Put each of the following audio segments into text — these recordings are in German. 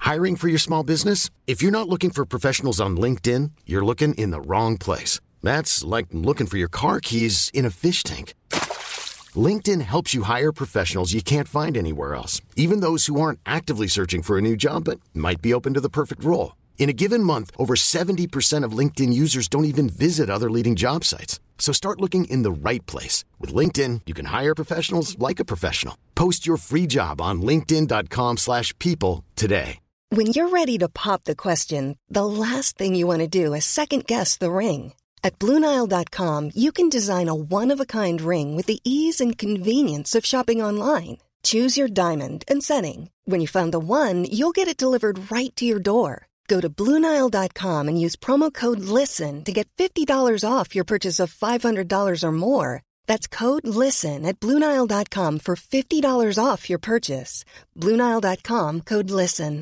Hiring for your small business? If you're not looking for professionals on LinkedIn, you're looking in the wrong place. That's like looking for your car keys in a fish tank. LinkedIn helps you hire professionals you can't find anywhere else, even those who aren't actively searching for a new job but might be open to the perfect role. In a given month, over 70% of LinkedIn users don't even visit other leading job sites. So start looking in the right place. With LinkedIn, you can hire professionals like a professional. Post your free job on linkedin.com/people today. When you're ready to pop the question, the last thing you want to do is second-guess the ring. At BlueNile.com, you can design a one-of-a-kind ring with the ease and convenience of shopping online. Choose your diamond and setting. When you find the one, you'll get it delivered right to your door. Go to BlueNile.com and use promo code LISTEN to get $50 off your purchase of $500 or more. That's code LISTEN at BlueNile.com for $50 off your purchase. BlueNile.com, code LISTEN.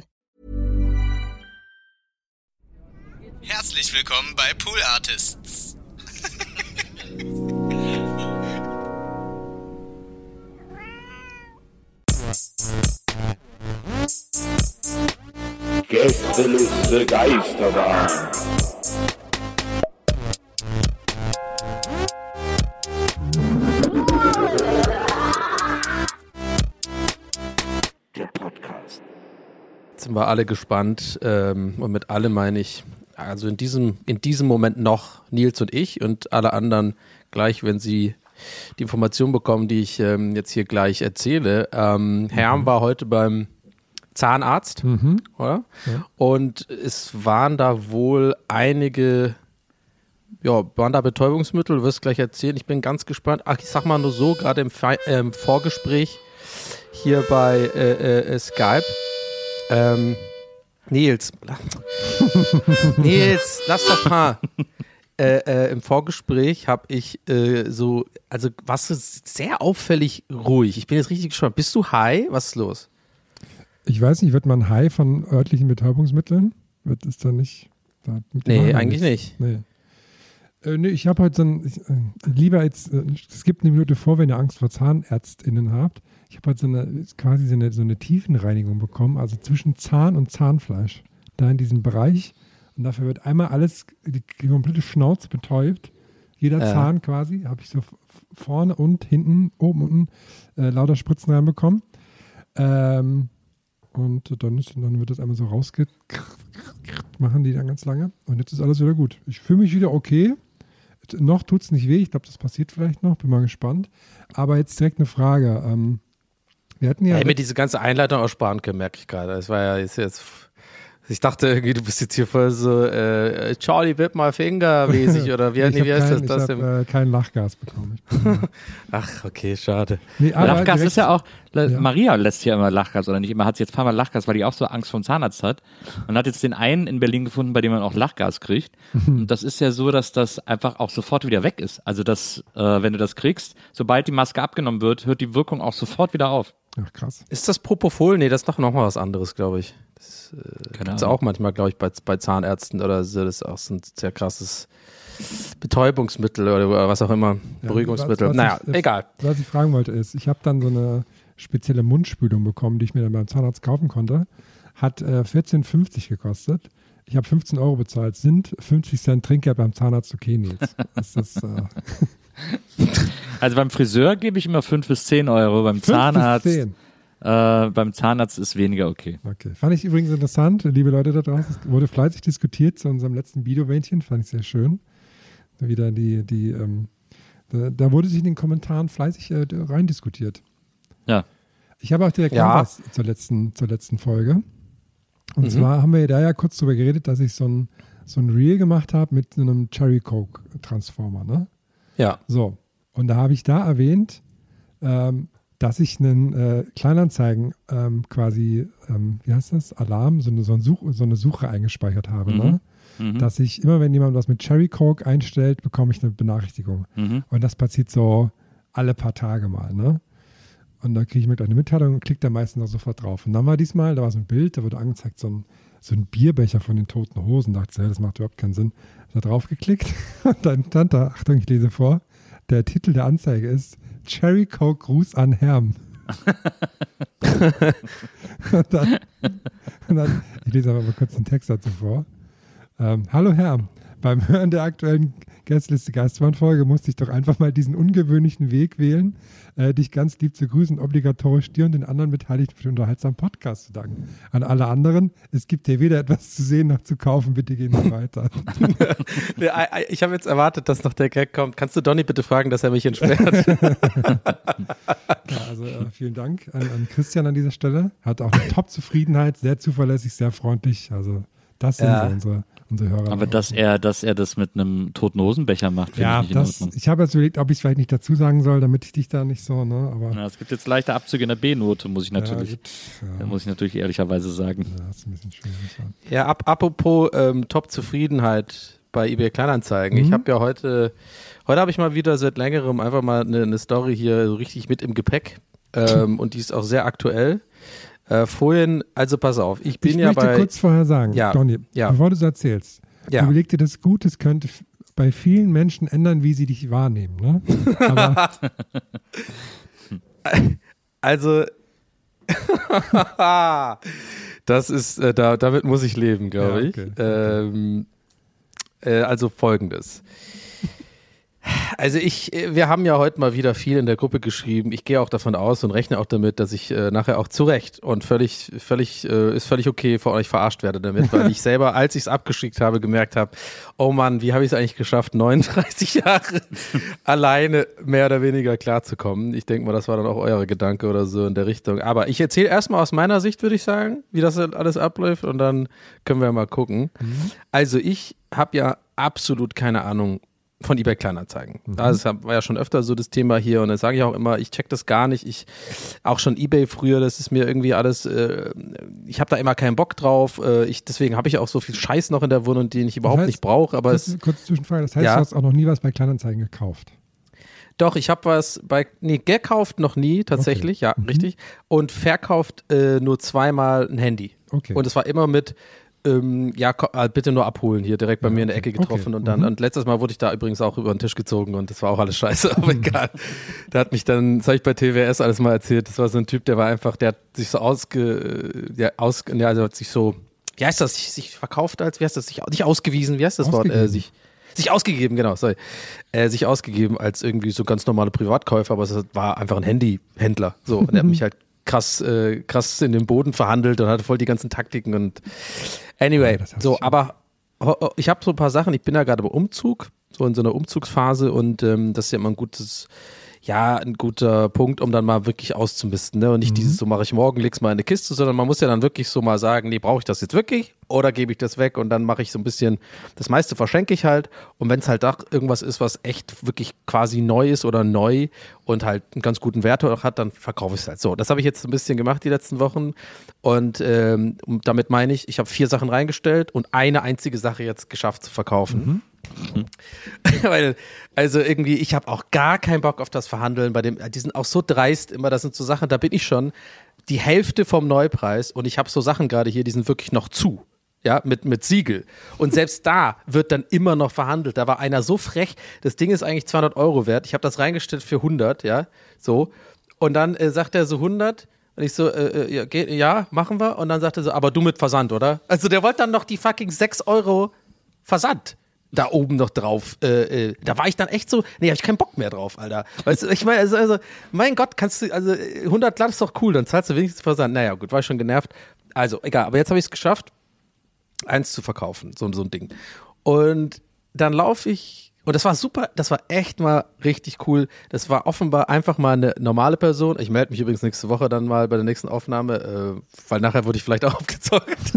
Herzlich willkommen bei Pool Artists. Gästeliste Geisterbahn. Der Podcast. Jetzt sind wir alle gespannt und mit alle meine ich, also in diesem Moment noch Nils und ich und alle anderen gleich, wenn sie die Information bekommen, die ich jetzt hier gleich erzähle. Herm war heute beim Zahnarzt, oder? Ja. Und es waren da wohl einige, waren da Betäubungsmittel, du wirst gleich erzählen. Ich bin ganz gespannt. Ach, ich sag mal nur so, gerade im Vorgespräch hier bei Skype. Nils, lass doch mal. Im Vorgespräch habe ich warst du sehr auffällig ruhig. Ich bin jetzt richtig gespannt. Bist du high? Was ist los? Ich weiß nicht, wird man high von örtlichen Betäubungsmitteln? Wird es da nicht? Nee, eigentlich nicht. Nee. Nee, ich habe heute es gibt eine Minute vor, wenn ihr Angst vor ZahnärztInnen habt. Ich habe heute so eine Tiefenreinigung bekommen, also zwischen Zahn und Zahnfleisch. Da in diesem Bereich. Und dafür wird einmal alles, die komplette Schnauze betäubt. Jeder Zahn quasi, habe ich so vorne und hinten, oben und unten lauter Spritzen reinbekommen. Und dann wird das einmal so machen die dann ganz lange. Und jetzt ist alles wieder gut. Ich fühle mich wieder okay. Noch tut es nicht weh. Ich glaube, das passiert vielleicht noch. Bin mal gespannt. Aber jetzt direkt eine Frage. Wir hatten ja... mir diese ganze Einleitung aussparen können, merke ich gerade. Das war ja jetzt... Ich dachte irgendwie, du bist jetzt hier voll so Charlie Whip my finger mäßig oder wie heißt das? Ich habe kein Lachgas bekommen. Ach, okay, schade. Nee, Lachgas ist ja auch, Maria lässt ja immer Lachgas oder nicht immer, hat sie jetzt ein paar Mal Lachgas, weil die auch so Angst vom Zahnarzt hat und hat jetzt den einen in Berlin gefunden, bei dem man auch Lachgas kriegt. Und das ist ja so, dass das einfach auch sofort wieder weg ist. Also dass, wenn du das kriegst, sobald die Maske abgenommen wird, hört die Wirkung auch sofort wieder auf. Ach, krass. Ist das Propofol? Nee, das ist doch nochmal was anderes, glaube ich. Das gibt es auch manchmal, glaube ich, bei Zahnärzten oder so. Das ist auch so ein sehr krasses Betäubungsmittel oder was auch immer. Ja, Beruhigungsmittel. Egal. Was ich fragen wollte ist, ich habe dann so eine spezielle Mundspülung bekommen, die ich mir dann beim Zahnarzt kaufen konnte. Hat 14,50 gekostet. Ich habe 15 Euro bezahlt. Sind 50 Cent Trinkgeld beim Zahnarzt okay, Nils? Also beim Friseur gebe ich immer 5 bis 10 Euro. Beim Zahnarzt ist weniger okay. Okay. Fand ich übrigens interessant, liebe Leute da draußen. Es wurde fleißig diskutiert zu unserem letzten Videowähnchen. Fand ich sehr schön. Wieder da wurde sich in den Kommentaren fleißig rein diskutiert. Ja. Ich habe auch direkt noch was zur letzten Folge. Und zwar haben wir da ja kurz drüber geredet, dass ich so ein Reel gemacht habe mit so einem Cherry Coke Transformer, ne? Ja. So. Und da habe ich da erwähnt, dass ich einen Kleinanzeigen quasi, wie heißt das, Alarm, so eine Suche eingespeichert habe, ne? Dass ich immer, wenn jemand was mit Cherry Coke einstellt, bekomme ich eine Benachrichtigung. Und das passiert so alle paar Tage mal, ne? Und da kriege ich mit eine Mitteilung und klicke da meistens auch sofort drauf. Und dann war da war so ein Bild, da wurde angezeigt, so ein Bierbecher von den Toten Hosen. Da dachte ich, das macht überhaupt keinen Sinn. Da drauf geklickt und dann stand da, Achtung, ich lese vor, der Titel der Anzeige ist Cherry Coke Gruß an Herm. und dann, Ich lese aber mal kurz den Text dazu vor. Hallo Herr, beim Hören der aktuellen Gästeliste Geisterbahn-Folge musste ich doch einfach mal diesen ungewöhnlichen Weg wählen, dich ganz lieb zu grüßen, obligatorisch dir und den anderen Beteiligten für den unterhaltsamen Podcast zu danken. An alle anderen, es gibt hier weder etwas zu sehen noch zu kaufen, bitte gehen Sie weiter. Ich habe jetzt erwartet, dass noch der Gag kommt. Kannst du Donny bitte fragen, dass er mich entsperrt? Ja, also vielen Dank an Christian an dieser Stelle. Hat auch eine Top-Zufriedenheit, sehr zuverlässig, sehr freundlich. Also das sind so unsere Hörer. Aber dass er das mit einem toten Hosenbecher macht, finde ich nicht in Ordnung. Ich habe jetzt überlegt, ob ich es vielleicht nicht dazu sagen soll, damit ich dich da nicht so, ne? Aber ja, es gibt jetzt leichte Abzüge in der B-Note, muss ich natürlich ehrlicherweise sagen. Ja, das ist ein bisschen schwierig. Ja, apropos Top-Zufriedenheit bei eBay Kleinanzeigen. Ich habe ja heute habe ich mal wieder seit längerem einfach mal eine Story hier so richtig mit im Gepäck und die ist auch sehr aktuell. Vorhin, also pass auf, ich möchte kurz vorher sagen, Donny, bevor du es erzählst, überleg dir das gut, es könnte bei vielen Menschen ändern, wie sie dich wahrnehmen, ne? Aber also, das ist, damit muss ich leben, glaube ich. Also Folgendes. Also wir haben ja heute mal wieder viel in der Gruppe geschrieben. Ich gehe auch davon aus und rechne auch damit, dass ich nachher auch zu Recht und völlig okay von euch verarscht werde damit, weil ich selber, als ich es abgeschickt habe, gemerkt habe, oh Mann, wie habe ich es eigentlich geschafft, 39 Jahre alleine mehr oder weniger klarzukommen. Ich denke mal, das war dann auch euer Gedanke oder so in der Richtung. Aber ich erzähle erstmal aus meiner Sicht, würde ich sagen, wie das alles abläuft und dann können wir mal gucken. Also ich habe ja absolut keine Ahnung von eBay Kleinanzeigen. Das war ja schon öfter so das Thema hier und das sage ich auch immer, ich check das gar nicht. Auch schon eBay früher, das ist mir irgendwie alles, ich habe da immer keinen Bock drauf. Deswegen habe ich auch so viel Scheiß noch in der Wohnung, den ich überhaupt nicht brauche. Kurz Zwischenfrage, das heißt, du hast auch noch nie was bei Kleinanzeigen gekauft? Doch, ich habe was gekauft noch nie, tatsächlich, richtig. Und verkauft nur zweimal ein Handy. Okay. Und es war immer mit bitte nur abholen, hier direkt bei mir in der Ecke getroffen und dann, und letztes Mal wurde ich da übrigens auch über den Tisch gezogen und das war auch alles scheiße, aber egal. Der hat mich dann, das habe ich bei TWS alles mal erzählt, das war so ein Typ, der hat sich so wie heißt das, sich verkauft als, wie heißt das, nicht ausgewiesen, wie heißt das Wort, sich ausgegeben, genau, sich ausgegeben als irgendwie so ganz normale Privatkäufer, aber es war einfach ein Handyhändler, so, und der hat mich halt krass in den Boden verhandelt und hatte voll die ganzen Taktiken und anyway, aber ich habe so ein paar Sachen, ich bin ja gerade beim Umzug, so in so einer Umzugsphase und das ist ja immer ein guter Punkt, um dann mal wirklich auszumisten, ne? Und nicht dieses, so mache ich morgen, leg's mal in eine Kiste, sondern man muss ja dann wirklich so mal sagen, nee, brauche ich das jetzt wirklich oder gebe ich das weg und dann mache ich so ein bisschen, das meiste verschenke ich halt und wenn es halt auch irgendwas ist, was echt wirklich quasi neu ist oder neu und halt einen ganz guten Wert auch hat, dann verkaufe ich es halt so. Das habe ich jetzt ein bisschen gemacht die letzten Wochen und damit meine ich habe 4 Sachen reingestellt und eine einzige Sache jetzt geschafft zu verkaufen. Weil, also irgendwie, ich habe auch gar keinen Bock auf das Verhandeln die sind auch so dreist immer, das sind so Sachen, da bin ich schon die Hälfte vom Neupreis und ich habe so Sachen gerade hier, die sind wirklich noch zu, ja, mit Siegel und selbst da wird dann immer noch verhandelt, da war einer so frech, das Ding ist eigentlich 200 € wert, ich habe das reingestellt für 100, ja, so und dann sagt er so 100 und ich so, ja, machen wir und dann sagt er so, aber du mit Versand, oder? Also der wollte dann noch die fucking 6 € Versand da oben noch drauf, da war ich dann echt so, nee, hab ich keinen Bock mehr drauf, Alter. Weißt du, ich meine, also, mein Gott, kannst du, also 100 glatt ist doch cool, dann zahlst du wenigstens Versand. Naja, gut, war ich schon genervt. Also, egal, aber jetzt habe ich es geschafft, eins zu verkaufen, so ein Ding. Und dann laufe ich, und das war super, das war echt mal richtig cool. Das war offenbar einfach mal eine normale Person. Ich melde mich übrigens nächste Woche dann mal bei der nächsten Aufnahme, weil nachher wurde ich vielleicht auch aufgezeugt.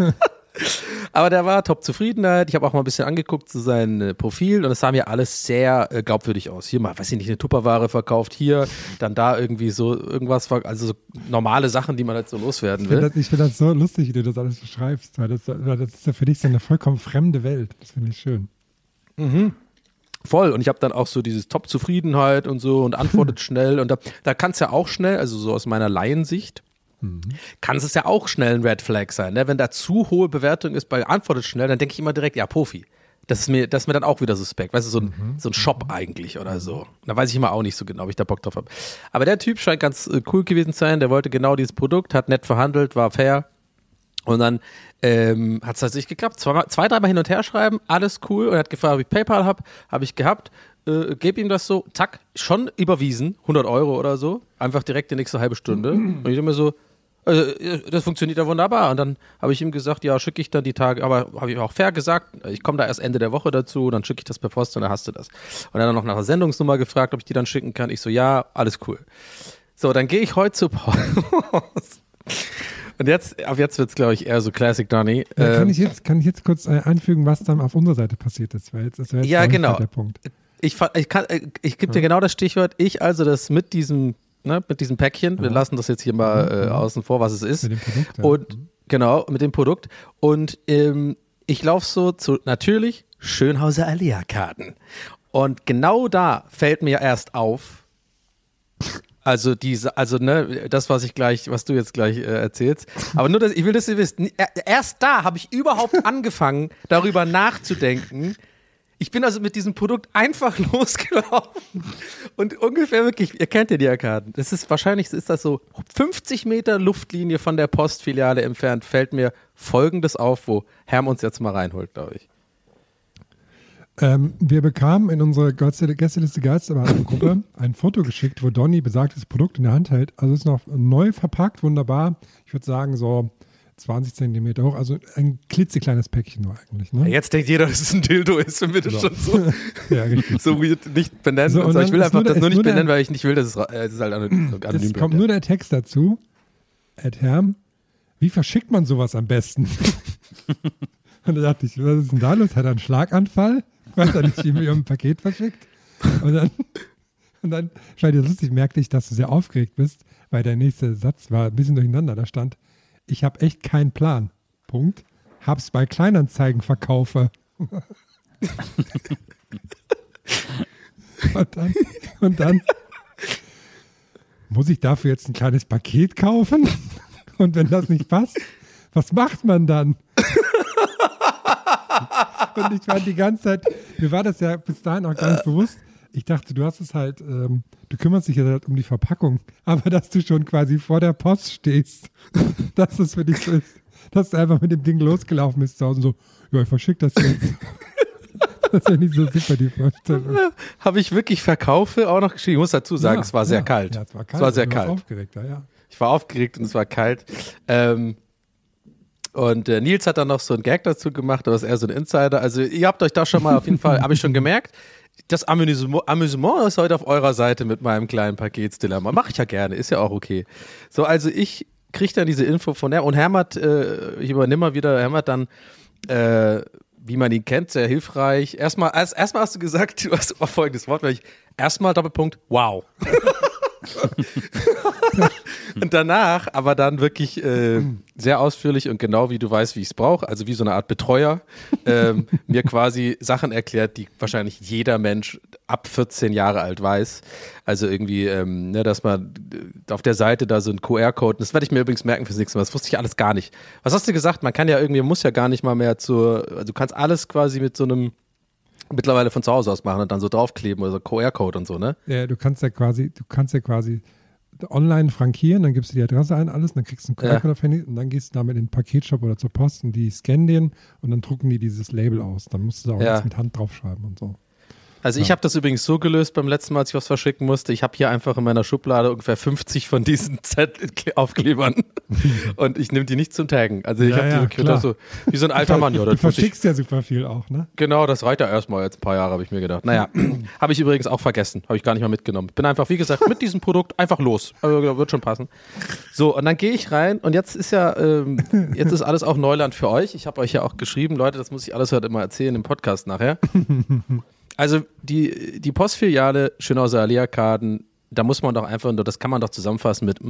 Aber der war top Zufriedenheit. Ich habe auch mal ein bisschen angeguckt zu seinem Profil und es sah mir alles sehr glaubwürdig aus. Hier mal, weiß ich nicht, eine Tupperware verkauft, hier, dann da irgendwie so irgendwas, also so normale Sachen, die man halt so loswerden will. Ich finde das so lustig, wie du das alles beschreibst, weil das ist ja für dich so eine vollkommen fremde Welt. Das finde ich schön. Voll. Und ich habe dann auch so dieses Top-Zufriedenheit und so und antwortet schnell und da kann es ja auch schnell, also so aus meiner Laiensicht, kann es ja auch schnell ein Red Flag sein. Ne? Wenn da zu hohe Bewertung ist bei antwortet schnell, dann denke ich immer direkt, ja, Profi. Das ist mir dann auch wieder suspekt. Weißt du, so ein Shop eigentlich oder so. Da weiß ich immer auch nicht so genau, ob ich da Bock drauf habe. Aber der Typ scheint ganz cool gewesen zu sein. Der wollte genau dieses Produkt, hat nett verhandelt, war fair. Und dann hat es tatsächlich geklappt. 2-3 Mal hin und her schreiben, alles cool. Und er hat gefragt, ob ich PayPal habe ich gehabt. Gebe ihm das so, zack, schon überwiesen, 100 Euro oder so. Einfach direkt die nächste halbe Stunde. Und ich immer so, das funktioniert ja wunderbar. Und dann habe ich ihm gesagt, ja, schicke ich dann die Tage, aber habe ich auch fair gesagt, ich komme da erst Ende der Woche dazu, dann schicke ich das per Post und dann hast du das. Und dann hat er noch nach der Sendungsnummer gefragt, ob ich die dann schicken kann. Ich so, ja, alles cool. So, dann gehe ich heute zur Post. Und ab jetzt wird es, glaube ich, eher so Classic Donny. Ja, kann ich jetzt kurz einfügen, was dann auf unserer Seite passiert ist? Das wäre jetzt genau. Der Punkt. Ich gebe dir genau das Stichwort. Das mit diesem Päckchen, wir lassen das jetzt hier mal außen vor, was es ist. Mit dem Produkt. Ja. Und genau, mit dem Produkt. Und ich laufe so zu, natürlich, Schönhauser Alea-Karten. Und genau da fällt mir erst auf, das, was du jetzt gleich erzählst. Aber nur, ich will, dass ihr wisst, erst da habe ich überhaupt angefangen, darüber nachzudenken. Ich bin also mit diesem Produkt einfach losgelaufen und ungefähr wirklich, ihr kennt ja die Arkaden, wahrscheinlich ist das so 50 Meter Luftlinie von der Postfiliale entfernt, fällt mir Folgendes auf, wo Herm uns jetzt mal reinholt, glaube ich. Wir bekamen in unsere Gästeliste Geisterbahn-Gruppe ein Foto geschickt, wo Donny besagtes Produkt in der Hand hält. Also ist noch neu verpackt, wunderbar. Ich würde sagen so 20 Zentimeter hoch, also ein klitzekleines Päckchen nur eigentlich. Ne? Ja, jetzt denkt jeder, dass es ein Dildo ist, wenn wir das schon so, ja, so nicht benennen. So, ich will einfach das nur nicht benennen, weil ich nicht will, dass es ist halt anonym Es kommt nur der Text dazu. Herm, wie verschickt man sowas am besten? Und da dachte ich, was ist denn da los? Hat er einen Schlaganfall? Weiß er nicht, wie man ein Paket verschickt? Und dann, weil dir lustig, merkte ich, dass du sehr aufgeregt bist, weil der nächste Satz war ein bisschen durcheinander. Da stand, ich habe echt keinen Plan. Punkt. Hab's bei Kleinanzeigen verkaufe. und dann muss ich dafür jetzt ein kleines Paket kaufen? Und wenn das nicht passt, was macht man dann? Und ich war die ganze Zeit, mir war das ja bis dahin auch gar nicht bewusst. Ich dachte, du hast es halt, du kümmerst dich ja halt um die Verpackung, aber dass du schon quasi vor der Post stehst, dass das für dich so ist, dass du einfach mit dem Ding losgelaufen bist zu Hause und so, ja, ich verschicke das jetzt. Das ist ja nicht so super, die Vorstellung. Habe ich wirklich Verkaufe auch noch geschrieben? Ich muss dazu sagen, es war sehr kalt. Ja, es war kalt. Es war sehr kalt. Aufgeregt, ja. Ich war aufgeregt und es war kalt. Und Nils hat dann noch so einen Gag dazu gemacht, aber ist eher so ein Insider. Also ihr habt euch da schon mal auf jeden Fall, habe ich schon gemerkt, das Amüsement ist heute auf eurer Seite mit meinem kleinen Paketsdilemma. Mache ich ja gerne, ist ja auch okay. So, also ich kriege dann diese Info von Herm und Herm hat, ich übernehme mal wieder, Herm hat dann, wie man ihn kennt, sehr hilfreich. Erstmal hast du gesagt, du hast folgendes Wort, erstmal Doppelpunkt, wow. Und danach aber dann wirklich sehr ausführlich und genau wie du weißt, wie ich es brauche, also wie so eine Art Betreuer, mir quasi Sachen erklärt, die wahrscheinlich jeder Mensch ab 14 Jahre alt weiß. Also irgendwie, dass man auf der Seite da so ein QR-Code, das werde ich mir übrigens merken fürs nächste Mal, das wusste ich alles gar nicht. Was hast du gesagt? Man kann ja irgendwie, muss ja gar nicht mal mehr du kannst alles quasi mit so einem mittlerweile von zu Hause aus machen und dann so draufkleben oder so QR-Code und so, ne? Ja, du kannst ja quasi online frankieren, dann gibst du die Adresse ein, alles, dann kriegst du einen QR-Code auf Handy und dann gehst du damit in den Paketshop oder zur Post und die scannen den und dann drucken die dieses Label aus. Dann musst du da auch nichts mit Hand draufschreiben und so. Also ich habe das übrigens so gelöst beim letzten Mal, als ich was verschicken musste. Ich habe hier einfach in meiner Schublade ungefähr 50 von diesen Aufklebern und ich nehme die nicht zum Taggen. Also ich habe die wirklich so, wie so ein alter Mann. Ja, du verschickst ja super viel auch, ne? Genau, das reicht ja erstmal jetzt ein paar Jahre, habe ich mir gedacht. Naja, habe ich übrigens auch vergessen. Habe ich gar nicht mal mitgenommen. Bin einfach, wie gesagt, mit diesem Produkt einfach los. Also, wird schon passen. So, und dann gehe ich rein und jetzt ist ja, jetzt ist alles auch Neuland für euch. Ich habe euch ja auch geschrieben, Leute, das muss ich alles heute immer erzählen im Podcast nachher. Also die Postfiliale Schönhauser Alea-Karten, da muss man doch einfach nur, das kann man doch zusammenfassen mit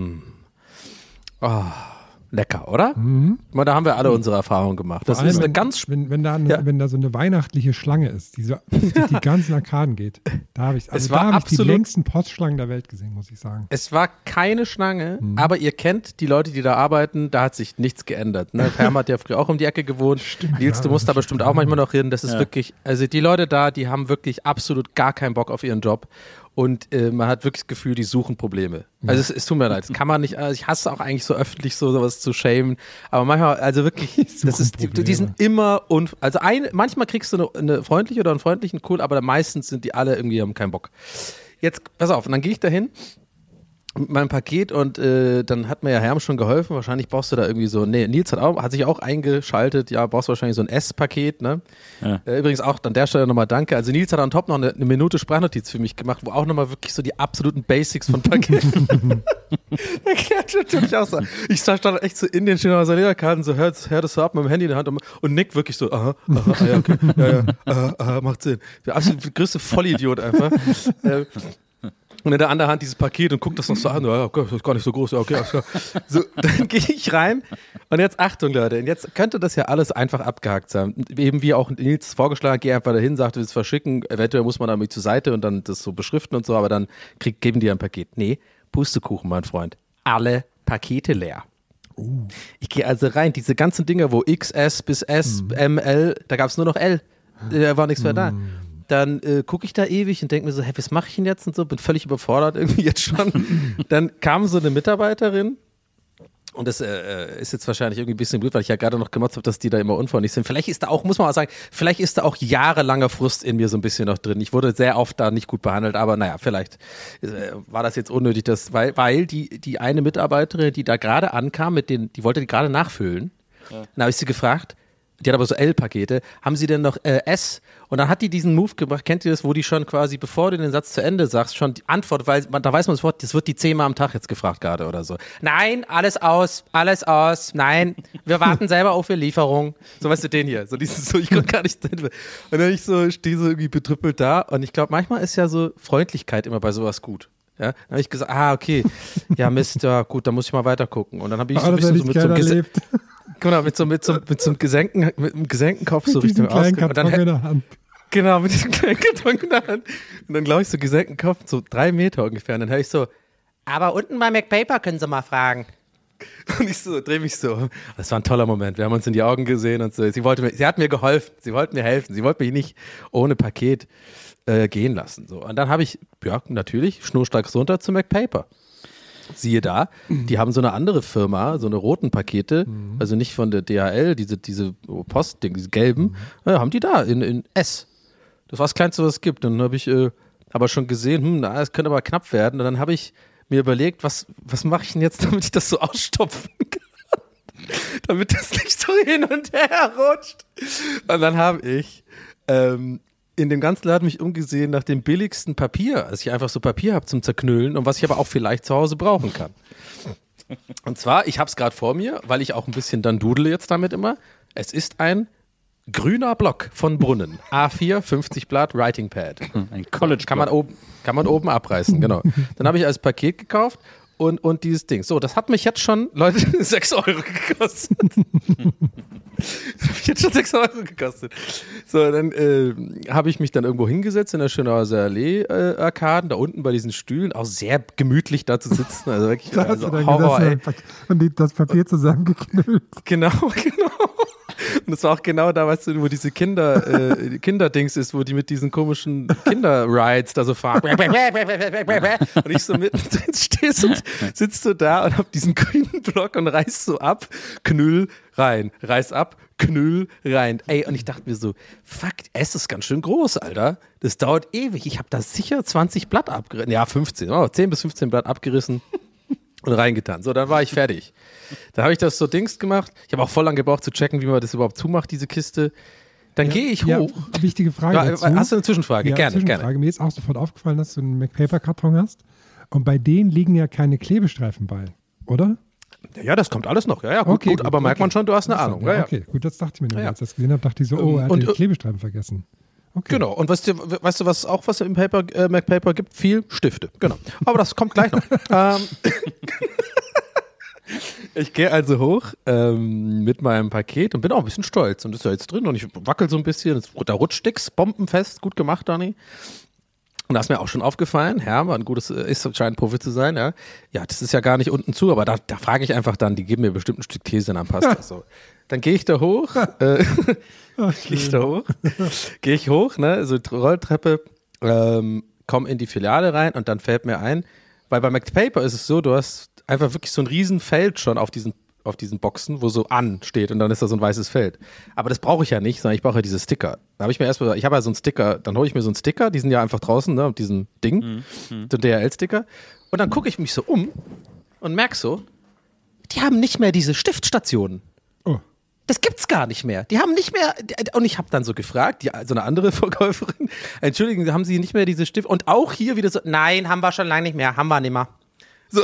lecker, oder? Mhm. Da haben wir alle unsere Erfahrungen gemacht. Das ist eine ganz wenn da so eine weihnachtliche Schlange ist, die so durch die ganzen Arkaden geht, da habe ich die längsten Postschlangen der Welt gesehen, muss ich sagen. Es war keine Schlange, aber ihr kennt die Leute, die da arbeiten, da hat sich nichts geändert. Ne? Herm hat ja früher auch um die Ecke gewohnt. Stimmt, Nils, du musst da bestimmt auch manchmal noch reden. Das ist wirklich, also die Leute da, die haben wirklich absolut gar keinen Bock auf ihren Job. und man hat wirklich das Gefühl, die suchen Probleme. Also es tut mir leid, das kann man nicht, also ich hasse auch eigentlich so öffentlich sowas zu shamen, aber manchmal, also wirklich, das ist, die sind immer, manchmal kriegst du eine freundliche oder einen freundlichen, cool, aber meistens sind die alle irgendwie, haben keinen Bock. Jetzt, pass auf, und dann gehe ich dahin mit meinem Paket und dann hat mir ja Herm schon geholfen, wahrscheinlich brauchst du da irgendwie so, Nils hat sich auch eingeschaltet, ja, brauchst wahrscheinlich so ein S-Paket, ne? Ja. Übrigens auch an der Stelle nochmal danke, also Nils hat on top noch eine Minute Sprachnotiz für mich gemacht, wo auch nochmal wirklich so die absoluten Basics von Paketen erklärt natürlich auch so. Ich stand echt so in den Lederkarten, so hört das so ab mit dem Handy in der Hand und nickt wirklich so, aha, ja, okay, ja, macht Sinn. Der absolute größte Vollidiot einfach. Und in der anderen Hand dieses Paket und guckt das noch so an. Ja, okay, das ist gar nicht so groß. Ja, okay, alles klar. So, dann gehe ich rein. Und jetzt Achtung, Leute. Und jetzt könnte das ja alles einfach abgehakt sein. Eben wie auch Nils vorgeschlagen, geh einfach dahin, sagt, du willst verschicken. Eventuell muss man damit zur Seite und dann das so beschriften und so. Aber dann geben die ein Paket. Nee, Pustekuchen, mein Freund. Alle Pakete leer. Ich gehe also rein. Diese ganzen Dinger, wo XS bis S, ML, da gab es nur noch L. Da war nichts mehr da. Dann gucke ich da ewig und denke mir so, hey, was mache ich denn jetzt und so, bin völlig überfordert irgendwie jetzt schon. Dann kam so eine Mitarbeiterin und das ist jetzt wahrscheinlich irgendwie ein bisschen blöd, weil ich ja gerade noch gemotzt habe, dass die da immer unfreundlich sind. Vielleicht ist da auch, muss man mal sagen, vielleicht ist da auch jahrelanger Frust in mir so ein bisschen noch drin. Ich wurde sehr oft da nicht gut behandelt, aber naja, vielleicht war das jetzt unnötig, weil die eine Mitarbeiterin, die da gerade ankam, die wollte die gerade nachfüllen. Ja. Dann habe ich sie gefragt, die hat aber so L-Pakete, haben sie denn noch S? Und dann hat die diesen Move gemacht, kennt ihr das, wo die schon quasi, bevor du den Satz zu Ende sagst, schon die Antwort, weil da weiß man sofort, das wird die 10-mal am Tag jetzt gefragt gerade oder so. Nein, alles aus, nein, wir warten selber auf die Lieferung. So, weißt du, den hier, so dieses, so, ich konnte gar nicht, und dann stehe so irgendwie betrüppelt da und ich glaube, manchmal ist ja so Freundlichkeit immer bei sowas gut. Ja, dann habe ich gesagt, okay, ja Mist, ja gut, dann muss ich mal weiter gucken. Und dann habe ich so ein bisschen so mit so einem genau, mit so einem gesenkten Kopf so Richtung Ausgang. Und dann in der Hand. Genau, mit diesem kleinen Karton in der Hand. Und dann glaube ich so gesenkten Kopf, so 3 Meter ungefähr. Und dann höre ich so, aber unten bei McPaper können Sie mal fragen. Und ich so, drehe mich so. Das war ein toller Moment. Wir haben uns in die Augen gesehen und so. Sie hat mir geholfen. Sie wollte mir helfen. Sie wollte mich nicht ohne Paket gehen lassen. So. Und dann habe ich, ja, natürlich, schnurstracks runter zu McPaper. Siehe da, die haben so eine andere Firma, so eine roten Pakete, also nicht von der DHL, diese Postding, diese gelben, haben die da in S. Das war das Kleinste, was es gibt. Und dann habe ich aber schon gesehen, es könnte aber knapp werden. Und dann habe ich mir überlegt, was mache ich denn jetzt, damit ich das so ausstopfen kann? Damit das nicht so hin und her rutscht. Und dann habe ich in dem ganzen Laden mich umgesehen nach dem billigsten Papier, also ich einfach so Papier habe zum Zerknüllen und was ich aber auch vielleicht zu Hause brauchen kann. Und zwar, ich habe es gerade vor mir, weil ich auch ein bisschen dann dudele jetzt damit immer. Es ist ein grüner Block von Brunnen. A4, 50 Blatt, Writing Pad. Ein College kann man oben abreißen, genau. Dann habe ich als Paket gekauft und dieses Ding. So, das hat mich jetzt schon, Leute, 6 Euro gekostet. Das habe ich jetzt schon 6 Euro gekostet. So, dann habe ich mich dann irgendwo hingesetzt in der Schönhauser Allee-Arkaden, da unten bei diesen Stühlen, auch sehr gemütlich da zu sitzen. Also wirklich Horror, ey. Und das Papier zusammengeknüllt. Genau. Und das war auch genau da, weißt du, wo diese Kinderdings ist, wo die mit diesen komischen Kinderrides da so fahren. Und ich so mittendrin stehst und sitzt du da und hab diesen grünen Block und reißt so ab, Knüll rein, reiß ab, Knüll rein. Ey, und ich dachte mir so, fuck, es ist ganz schön groß, Alter. Das dauert ewig. Ich habe da sicher 20 Blatt abgerissen. Ja, 10 bis 15 Blatt abgerissen. Und reingetan. So, dann war ich fertig. Dann habe ich das so Dings gemacht. Ich habe auch voll lang gebraucht zu checken, wie man das überhaupt zumacht, diese Kiste. Dann gehe ich hoch. Wichtige Frage dazu. Hast du eine Zwischenfrage? Ja, Gerne. Mir ist auch sofort aufgefallen, dass du einen McPaper-Karton hast. Und bei denen liegen ja keine Klebestreifen bei, oder? Ja, das kommt alles noch. Ja, gut, aber merkt man schon, du hast eine Ahnung. Ja. Okay, gut, das dachte ich mir nur. Als ich das gesehen habe, dachte ich so, er hat die Klebestreifen vergessen. Okay. Genau, und weißt du, was im McPaper gibt? Viel Stifte, genau. Aber das kommt gleich noch. Ich gehe also hoch mit meinem Paket und bin auch ein bisschen stolz. Und das ist ja jetzt drin und ich wackel so ein bisschen. Da rutscht nix, bombenfest, gut gemacht, Dani. Und da ist mir auch schon aufgefallen, Hermann, scheint Profi zu sein, ja. Ja, das ist ja gar nicht unten zu, aber da frage ich einfach dann, die geben mir bestimmt ein Stück Käse und dann passt das so. Dann gehe ich da hoch, Gehe ich hoch, ne, so Rolltreppe, komme in die Filiale rein und dann fällt mir ein, weil bei McPaper ist es so, du hast einfach wirklich so ein Riesenfeld schon auf diesen Boxen, wo so an steht und dann ist da so ein weißes Feld. Aber das brauche ich ja nicht, sondern ich brauche ja diese Sticker. Da habe ich mir erstmal, ich habe ja so einen Sticker, dann hole ich mir so einen Sticker, die sind ja einfach draußen, ne, auf diesem Ding, so ein DHL-Sticker. Und dann gucke ich mich so um und merke so, die haben nicht mehr diese Stiftstationen. Oh. Das gibt's gar nicht mehr. Die haben nicht mehr, und ich habe dann so gefragt, so eine andere Verkäuferin, entschuldigen, haben sie nicht mehr diese Stift? Und auch hier wieder so, nein, haben wir schon lange nicht mehr, haben wir nicht mehr. So,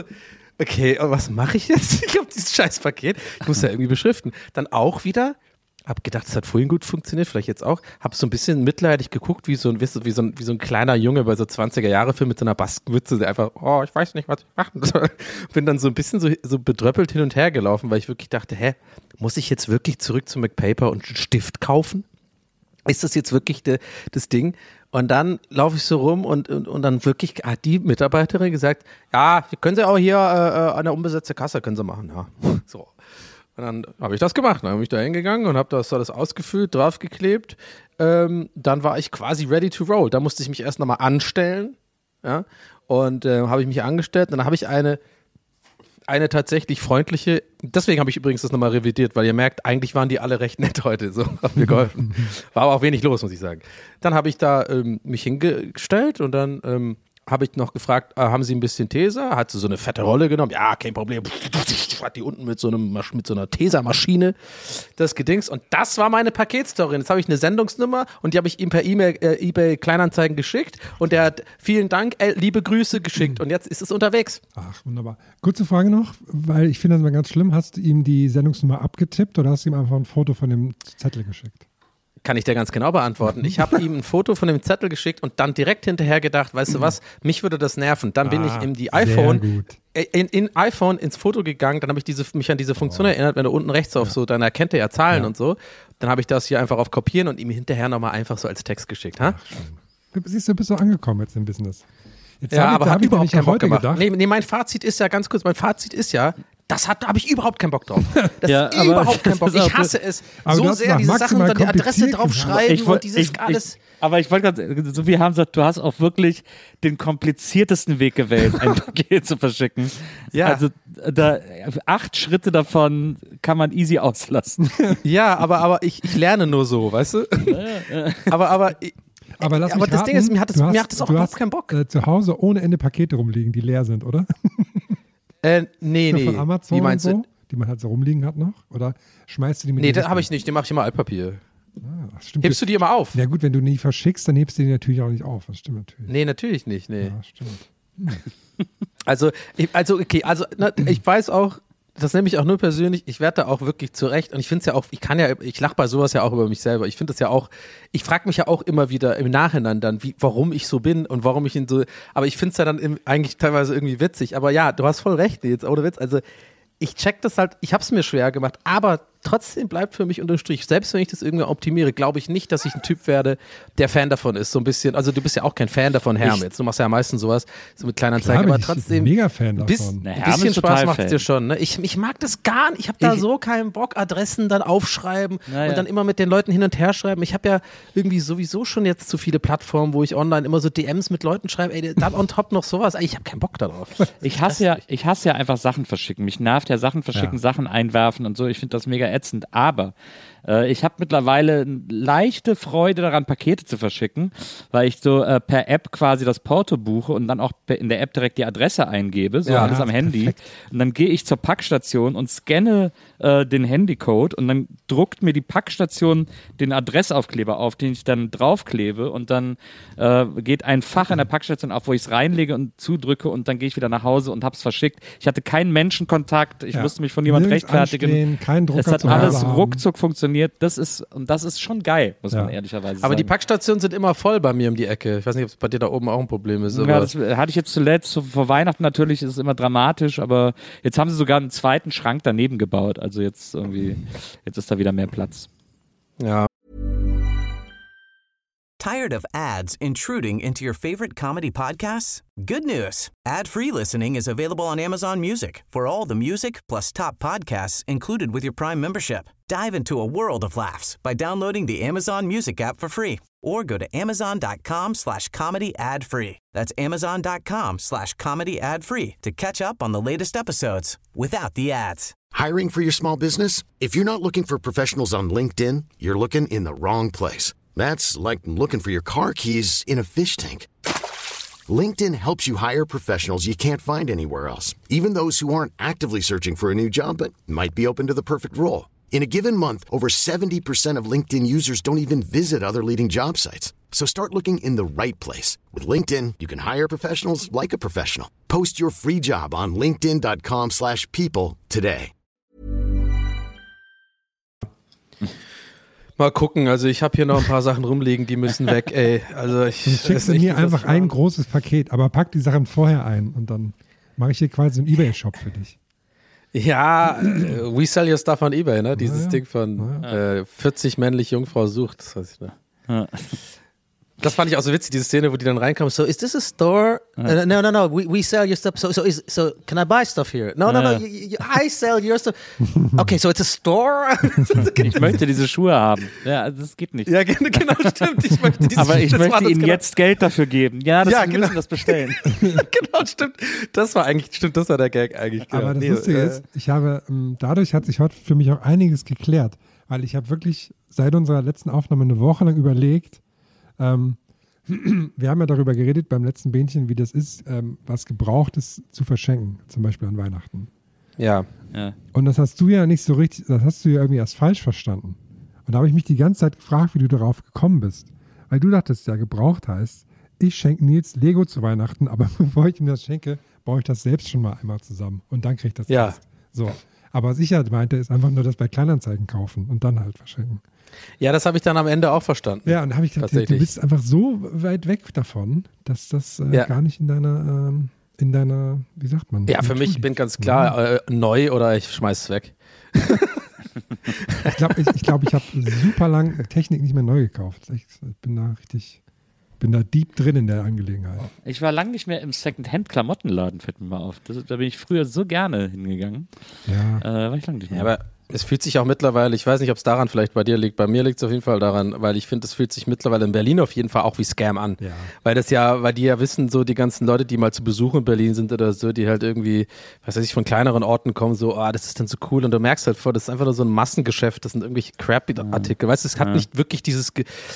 okay, aber was mache ich jetzt? Ich habe dieses scheiß Paket, ich muss ja irgendwie beschriften. Dann auch wieder, hab gedacht, das hat vorhin gut funktioniert, vielleicht jetzt auch, hab so ein bisschen mitleidig geguckt, wie so ein kleiner Junge bei so 20er-Jahre-Film mit so einer Baskenmütze, der einfach, ich weiß nicht, was ich machen soll. Bin dann so ein bisschen so bedröppelt hin und her gelaufen, weil ich wirklich dachte, muss ich jetzt wirklich zurück zu McPaper und einen Stift kaufen? Ist das jetzt wirklich das Ding? Und dann laufe ich so rum und dann wirklich hat die Mitarbeiterin gesagt, ja, können Sie auch hier eine unbesetzte Kasse, können Sie machen, ja. So. Und dann habe ich das gemacht, dann bin ich da hingegangen und habe das alles ausgefüllt, draufgeklebt. Dann war ich quasi ready to roll. Da musste ich mich erst nochmal anstellen, ja, und habe ich mich angestellt. Und dann habe ich eine tatsächlich freundliche, deswegen habe ich übrigens das nochmal revidiert, weil ihr merkt, eigentlich waren die alle recht nett heute, so haben mir geholfen. War aber auch wenig los, muss ich sagen. Dann habe ich da mich hingestellt und dann habe ich noch gefragt, haben Sie ein bisschen Tesa? Hat sie so eine fette Rolle genommen? Ja, kein Problem. Hat die unten mit so einer Tesa-Maschine das Gedings. Und das war meine Paketstory. Jetzt habe ich eine Sendungsnummer und die habe ich ihm per eBay Kleinanzeigen geschickt und der hat vielen Dank, liebe Grüße geschickt und jetzt ist es unterwegs. Ach, wunderbar. Kurze Frage noch, weil ich finde das immer ganz schlimm. Hast du ihm die Sendungsnummer abgetippt oder hast du ihm einfach ein Foto von dem Zettel geschickt? Kann ich dir ganz genau beantworten. Ich habe ihm ein Foto von dem Zettel geschickt und dann direkt hinterher gedacht, weißt du was, mich würde das nerven. Dann bin ich in die iPhone, in iPhone ins Foto gegangen, dann habe ich mich an diese Funktion erinnert, wenn du unten rechts auf so, dann erkennt er ja Zahlen und so. Dann habe ich das hier einfach auf Kopieren und ihm hinterher nochmal einfach so als Text geschickt. Ha? Siehst du, bist so angekommen jetzt im Business. Jetzt ja, aber hat überhaupt keinen Bock gemacht. Gedacht. Nee, mein Fazit ist ja ganz kurz, habe ich überhaupt keinen Bock drauf. Das ist überhaupt keinen Bock. Ich hasse es so sehr, diese Sachen, dann die Adresse draufschreiben und dieses alles. Aber ich wollte gerade, so wie haben gesagt, du hast auch wirklich den kompliziertesten Weg gewählt, ein Paket zu verschicken. Ja. Also 8 Schritte davon kann man easy auslassen. Ja, aber ich lerne nur so, weißt du? Aber das Ding ist, mir hat das auch überhaupt keinen Bock. Zu Hause ohne Ende Pakete rumliegen, die leer sind, oder? Nee. Von Amazon wie meinst du? Die man halt so rumliegen hat noch? Oder schmeißt du die mit? Nee, das habe ich nicht. Den mache ich immer Altpapier. Stimmt. Hebst du die immer auf? Ja gut, wenn du nie verschickst, dann hebst du die natürlich auch nicht auf. Das stimmt natürlich. Nee, natürlich nicht. Nee. Ja, stimmt. Ich weiß auch, das nehme ich auch nur persönlich, ich werde da auch wirklich zurecht und ich finde es ja auch, ich lache bei sowas ja auch über mich selber. Ich finde das ja auch, ich frage mich ja auch immer wieder im Nachhinein dann, warum ich so bin und warum ich ihn so, aber ich finde es ja dann eigentlich teilweise irgendwie witzig. Aber ja, du hast voll recht, jetzt ohne Witz. Also ich check das halt, ich habe es mir schwer gemacht, aber trotzdem bleibt für mich unterm Strich, selbst wenn ich das irgendwie optimiere, glaube ich nicht, dass ich ein Typ werde, der Fan davon ist, so ein bisschen, also du bist ja auch kein Fan davon, Herm, jetzt, du machst ja am meisten sowas, so mit Kleinanzeigen, aber trotzdem, mega Fan davon. Ein bisschen Spaß macht es dir schon, ne? Ich mag das gar nicht, ich habe da so keinen Bock, Adressen dann aufschreiben und dann immer mit den Leuten hin und her schreiben, ich habe ja irgendwie sowieso schon jetzt zu viele Plattformen, wo ich online immer so DMs mit Leuten schreibe, dann on top noch sowas, ich habe keinen Bock darauf. Ich hasse ja einfach Sachen verschicken, mich nervt ja Sachen verschicken, Sachen einwerfen und so, ich finde das mega ätzend, aber ich habe mittlerweile leichte Freude daran, Pakete zu verschicken, weil ich so per App quasi das Porto buche und dann auch in der App direkt die Adresse eingebe, so alles am Handy. Perfekt. Und dann gehe ich zur Packstation und scanne den Handycode und dann druckt mir die Packstation den Adressaufkleber auf, den ich dann draufklebe und dann geht ein Fach in der Packstation auf, wo ich es reinlege und zudrücke und dann gehe ich wieder nach Hause und habe es verschickt. Ich hatte keinen Menschenkontakt, ich musste mich von jemandem rechtfertigen. Kein Drucker, es hat alles ruckzuck funktioniert. Das ist schon geil, muss man ehrlicherweise sagen. Aber die Packstationen sind immer voll bei mir um die Ecke. Ich weiß nicht, ob es bei dir da oben auch ein Problem ist. Ja, das hatte ich jetzt zuletzt. Vor Weihnachten natürlich ist es immer dramatisch, aber jetzt haben sie sogar einen zweiten Schrank daneben gebaut. Also jetzt ist da wieder mehr Platz. Ja. Tired of ads intruding into your favorite comedy podcasts? Good news. Ad-free listening is available on Amazon Music for all the music plus top podcasts included with your Prime membership. Dive into a world of laughs by downloading the Amazon Music app for free Or go to amazon.com/comedy ad-free. That's amazon.com/comedy ad-free to catch up on the latest episodes without the ads. Hiring for your small business? If you're not looking for professionals on LinkedIn, you're looking in the wrong place. That's like looking for your car keys in a fish tank. LinkedIn helps you hire professionals you can't find anywhere else, even those who aren't actively searching for a new job but might be open to the perfect role. In a given month, over 70% of LinkedIn users don't even visit other leading job sites. So start looking in the right place. With LinkedIn, you can hire professionals like a professional. Post your free job on linkedin.com/people today. Mal gucken, also ich habe hier noch ein paar Sachen rumliegen, die müssen weg, ey. Also du schickst mir einfach ein großes Paket, aber pack die Sachen vorher ein und dann mache ich hier quasi einen eBay-Shop für dich. Ja, we sell your stuff on eBay, ne? Dieses Ding von 40 männlich Jungfrau sucht, das weiß ich noch. Ja. Das fand ich auch so witzig, diese Szene, wo die dann reinkommen. So, is this a store? No. We sell your stuff. So can I buy stuff here? No. I sell your stuff. Okay, so it's a store. Ich möchte diese Schuhe haben. Ja, also das geht nicht. Ja, genau, stimmt. Ich möchte diese Aber ich möchte Ihnen jetzt Geld dafür geben. Ja, wir müssen das bestellen. Genau, stimmt. Das war der Gag eigentlich. Genau. Aber das Lustige ist, dadurch hat sich heute für mich auch einiges geklärt. Weil ich habe wirklich seit unserer letzten Aufnahme eine Woche lang überlegt, wir haben ja darüber geredet beim letzten Bähnchen, wie das ist, was Gebrauchtes zu verschenken, zum Beispiel an Weihnachten. Ja. Und das hast du ja nicht so richtig, das hast du ja irgendwie erst falsch verstanden. Und da habe ich mich die ganze Zeit gefragt, wie du darauf gekommen bist. Weil du dachtest ja, gebraucht heißt, ich schenke Nils Lego zu Weihnachten, aber bevor ich ihm das schenke, baue ich das selbst schon mal einmal zusammen und dann kriege ich das erst. So. Aber was ich halt meinte, ist einfach nur das bei Kleinanzeigen kaufen und dann halt verschenken. Ja, das habe ich dann am Ende auch verstanden. Ja, und da habe ich gedacht, du bist einfach so weit weg davon, dass das gar nicht in deiner, wie sagt man? Ja, für mich, ich bin ganz klar neu oder ich schmeiß es weg. Ich glaube, ich habe super lang Technik nicht mehr neu gekauft. Ich bin da deep drin in der Angelegenheit. Ich war lange nicht mehr im Second-Hand-Klamottenladen, fällt mir mal auf. Da bin ich früher so gerne hingegangen. Ja. War ich lange nicht mehr. Ja, aber es fühlt sich auch mittlerweile, ich weiß nicht, ob es daran vielleicht bei dir liegt, bei mir liegt es auf jeden Fall daran, weil ich finde, es fühlt sich mittlerweile in Berlin auf jeden Fall auch wie Scam an. Ja. Weil die ja wissen, so die ganzen Leute, die mal zu Besuch in Berlin sind oder so, die halt irgendwie, was weiß ich, von kleineren Orten kommen, so, das ist dann so cool und du merkst halt das ist einfach nur so ein Massengeschäft, das sind irgendwelche Crap-Artikel, weißt du, es hat nicht wirklich dieses,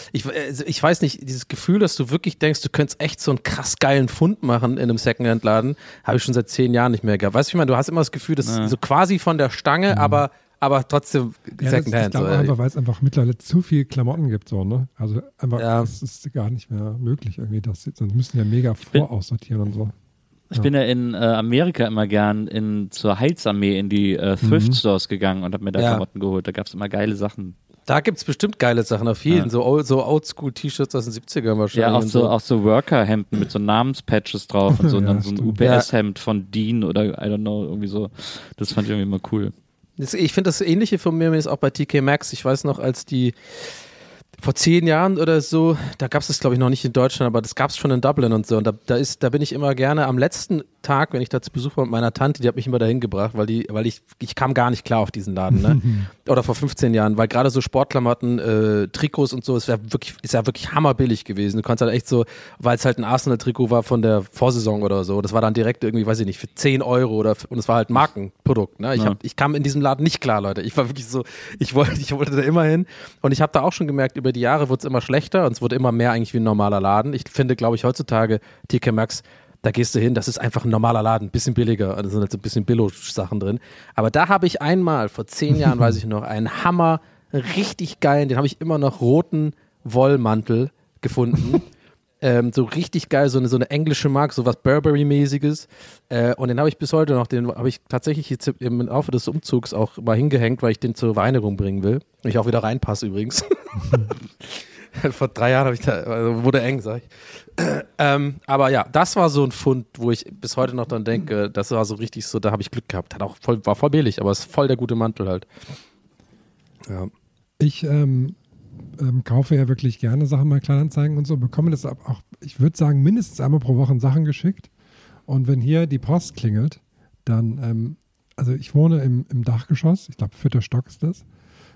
ich weiß nicht, dieses Gefühl, dass du wirklich denkst, du könntest echt so einen krass geilen Fund machen in einem Secondhand-Laden, habe ich schon seit 10 Jahren nicht mehr gehabt. Weißt du, ich meine, du hast immer das Gefühl, das ist so quasi von der Stange, aber trotzdem Secondhand. Ich glaube einfach, weil es einfach mittlerweile zu viel Klamotten gibt, so, ne? Also einfach, das ist gar nicht mehr möglich irgendwie. Sonst müssen ja mega voraussortieren und so. Ich bin ja in Amerika immer gern zur Heilsarmee in die Thrift Stores gegangen und habe mir da Klamotten geholt. Da gab es immer geile Sachen. Da gibt es bestimmt geile Sachen auf jeden. So Oldschool-T-Shirts aus den 70ern wahrscheinlich. Ja, auch so Worker-Hemden mit so Namenspatches drauf und so. Und dann so ein UPS-Hemd von Dean oder I don't know, irgendwie so. Das fand ich irgendwie immer cool. Ich finde das Ähnliche von mir ist auch bei TK Maxx. Ich weiß noch, als die vor 10 Jahren oder so, da gab es das glaube ich noch nicht in Deutschland, aber das gab es schon in Dublin und so. Und da bin ich immer gerne am letzten Tag, wenn ich da zu Besuch war mit meiner Tante, die hat mich immer dahin gebracht, weil ich kam gar nicht klar auf diesen Laden, ne? Oder vor 15 Jahren, weil gerade so Sportklamotten, Trikots und so, ist ja wirklich hammerbillig gewesen. Du konntest halt echt so, weil es halt ein Arsenal-Trikot war von der Vorsaison oder so, das war dann direkt irgendwie, weiß ich nicht, für 10 Euro und es war halt ein Markenprodukt, ne? Ich kam in diesem Laden nicht klar, Leute. Ich war wirklich so, ich wollte da immer hin und ich habe da auch schon gemerkt, über die Jahre wurde es immer schlechter und es wurde immer mehr eigentlich wie ein normaler Laden. Ich finde, glaube ich, heutzutage TK Maxx, da gehst du hin, das ist einfach ein normaler Laden, ein bisschen billiger, da sind halt so ein bisschen Billo-Sachen drin. Aber da habe ich einmal, vor 10 Jahren, weiß ich noch, einen Hammer, richtig geilen, den habe ich immer noch, roten Wollmantel gefunden. So richtig geil, so eine englische Marke, so was Burberry-mäßiges. Und den habe ich bis heute noch, den habe ich tatsächlich jetzt im Laufe des Umzugs auch mal hingehängt, weil ich den zur Reinigung bringen will. Und ich auch wieder reinpasse übrigens. Vor 3 Jahren wurde eng, sag ich. Aber ja, das war so ein Fund, wo ich bis heute noch dann denke, das war so richtig so, da habe ich Glück gehabt. War voll billig, aber es ist voll der gute Mantel halt. Ja. Ich kaufe ja wirklich gerne Sachen bei Kleinanzeigen und so, bekomme das auch, ich würde sagen, mindestens einmal pro Woche Sachen geschickt. Und wenn hier die Post klingelt, dann, also ich wohne im Dachgeschoss, ich glaube 4. Stock ist das.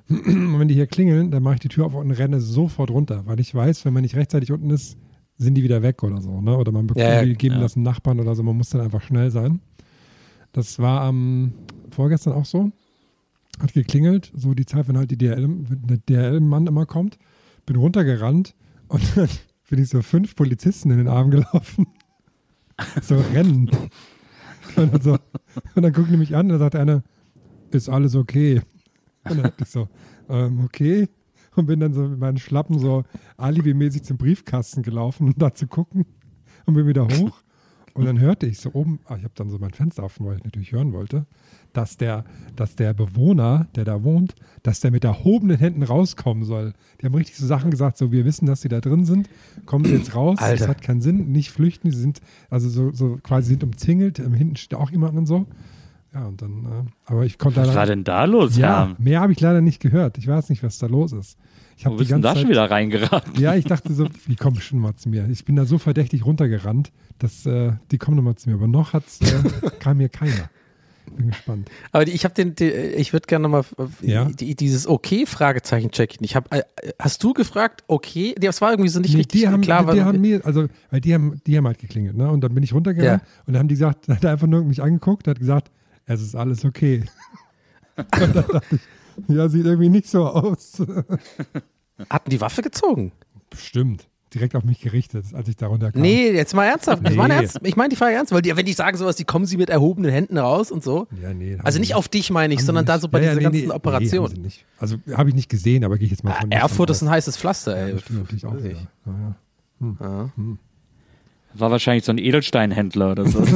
Und wenn die hier klingeln, dann mache ich die Tür auf und renne sofort runter, weil ich weiß, wenn man nicht rechtzeitig unten ist, sind die wieder weg oder so, ne? Oder man bekommt, die geben das einem Nachbarn oder so, man muss dann einfach schnell sein. Das war am vorgestern auch so. Hat geklingelt, so die Zeit, wenn halt der DHL-Mann immer kommt. Bin runtergerannt und dann bin ich so 5 Polizisten in den Arm gelaufen. So rennen. Und dann gucken die mich an und dann sagt einer, ist alles okay? Und dann dachte ich so, okay. Und bin dann so mit meinen Schlappen so alibimäßig zum Briefkasten gelaufen, um da zu gucken. Und bin wieder hoch. Und dann hörte ich so oben, ich habe dann so mein Fenster offen, weil ich natürlich hören wollte, dass der Bewohner, der da wohnt, dass der mit erhobenen Händen rauskommen soll. Die haben richtig so Sachen gesagt, so wir wissen, dass sie da drin sind, kommen sie jetzt raus, Alter. Das hat keinen Sinn, nicht flüchten, sie sind also so quasi sind umzingelt, hinten steht auch jemand und so. Ja, und dann, aber ich konnte Was war denn da los, Ja, mehr habe ich leider nicht gehört. Ich weiß nicht, was da los ist. Wo bist du denn da schon wieder reingeraten? Ja, ich dachte so, die kommen schon mal zu mir. Ich bin da so verdächtig runtergerannt, dass die kommen nochmal zu mir. Aber noch kam mir keiner. Bin gespannt. Aber ich würde gerne nochmal dieses Okay-Fragezeichen checken. Hast du gefragt, okay? Das war irgendwie so nicht richtig klar. Weil die haben halt geklingelt, ne? Und dann bin ich runtergegangen und dann haben die gesagt, hat er einfach nur mich angeguckt und hat gesagt, es ist alles okay. Und dann dachte ich, ja, sieht irgendwie nicht so aus. Hatten die Waffe gezogen? Bestimmt. Direkt auf mich gerichtet, als ich da runterkam. Nee, jetzt mal ernsthaft. Ich meine die Frage ernst, weil wenn die sagen sowas, die kommen sie mit erhobenen Händen raus und so. Ja, nee. Also nicht auf dich meine ich, sondern da so bei dieser ganzen Operation. Nee, nicht. Also habe ich nicht gesehen, aber gehe ich jetzt mal von Erfurt ist ein heißes Pflaster, ey. Ja, stimmt natürlich auch wieder. Ja. War wahrscheinlich so ein Edelsteinhändler oder so.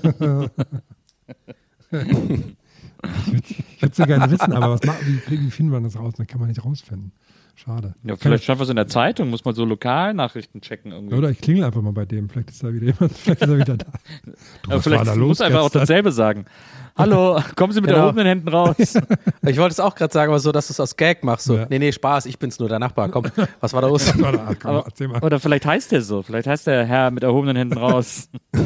Ich würde so gerne wissen, aber wie finden wir das raus? Dann kann man nicht rausfinden. Schade. Ja, vielleicht stand was in der Zeitung, muss man so Lokalnachrichten checken irgendwie. Oder ich klingel einfach mal bei dem, vielleicht ist da wieder jemand, vielleicht ist er wieder da. Aber vielleicht muss einfach auch dasselbe sagen. Hallo, kommen Sie mit erhobenen Händen raus. Ich wollte es auch gerade sagen, aber so, dass du es aus Gag machst. So. Ja. Nee, Spaß, ich bin's nur, der Nachbar. Komm, was war da los? Erzähl mal. Oder vielleicht heißt der so. Vielleicht heißt der Herr mit erhobenen Händen raus.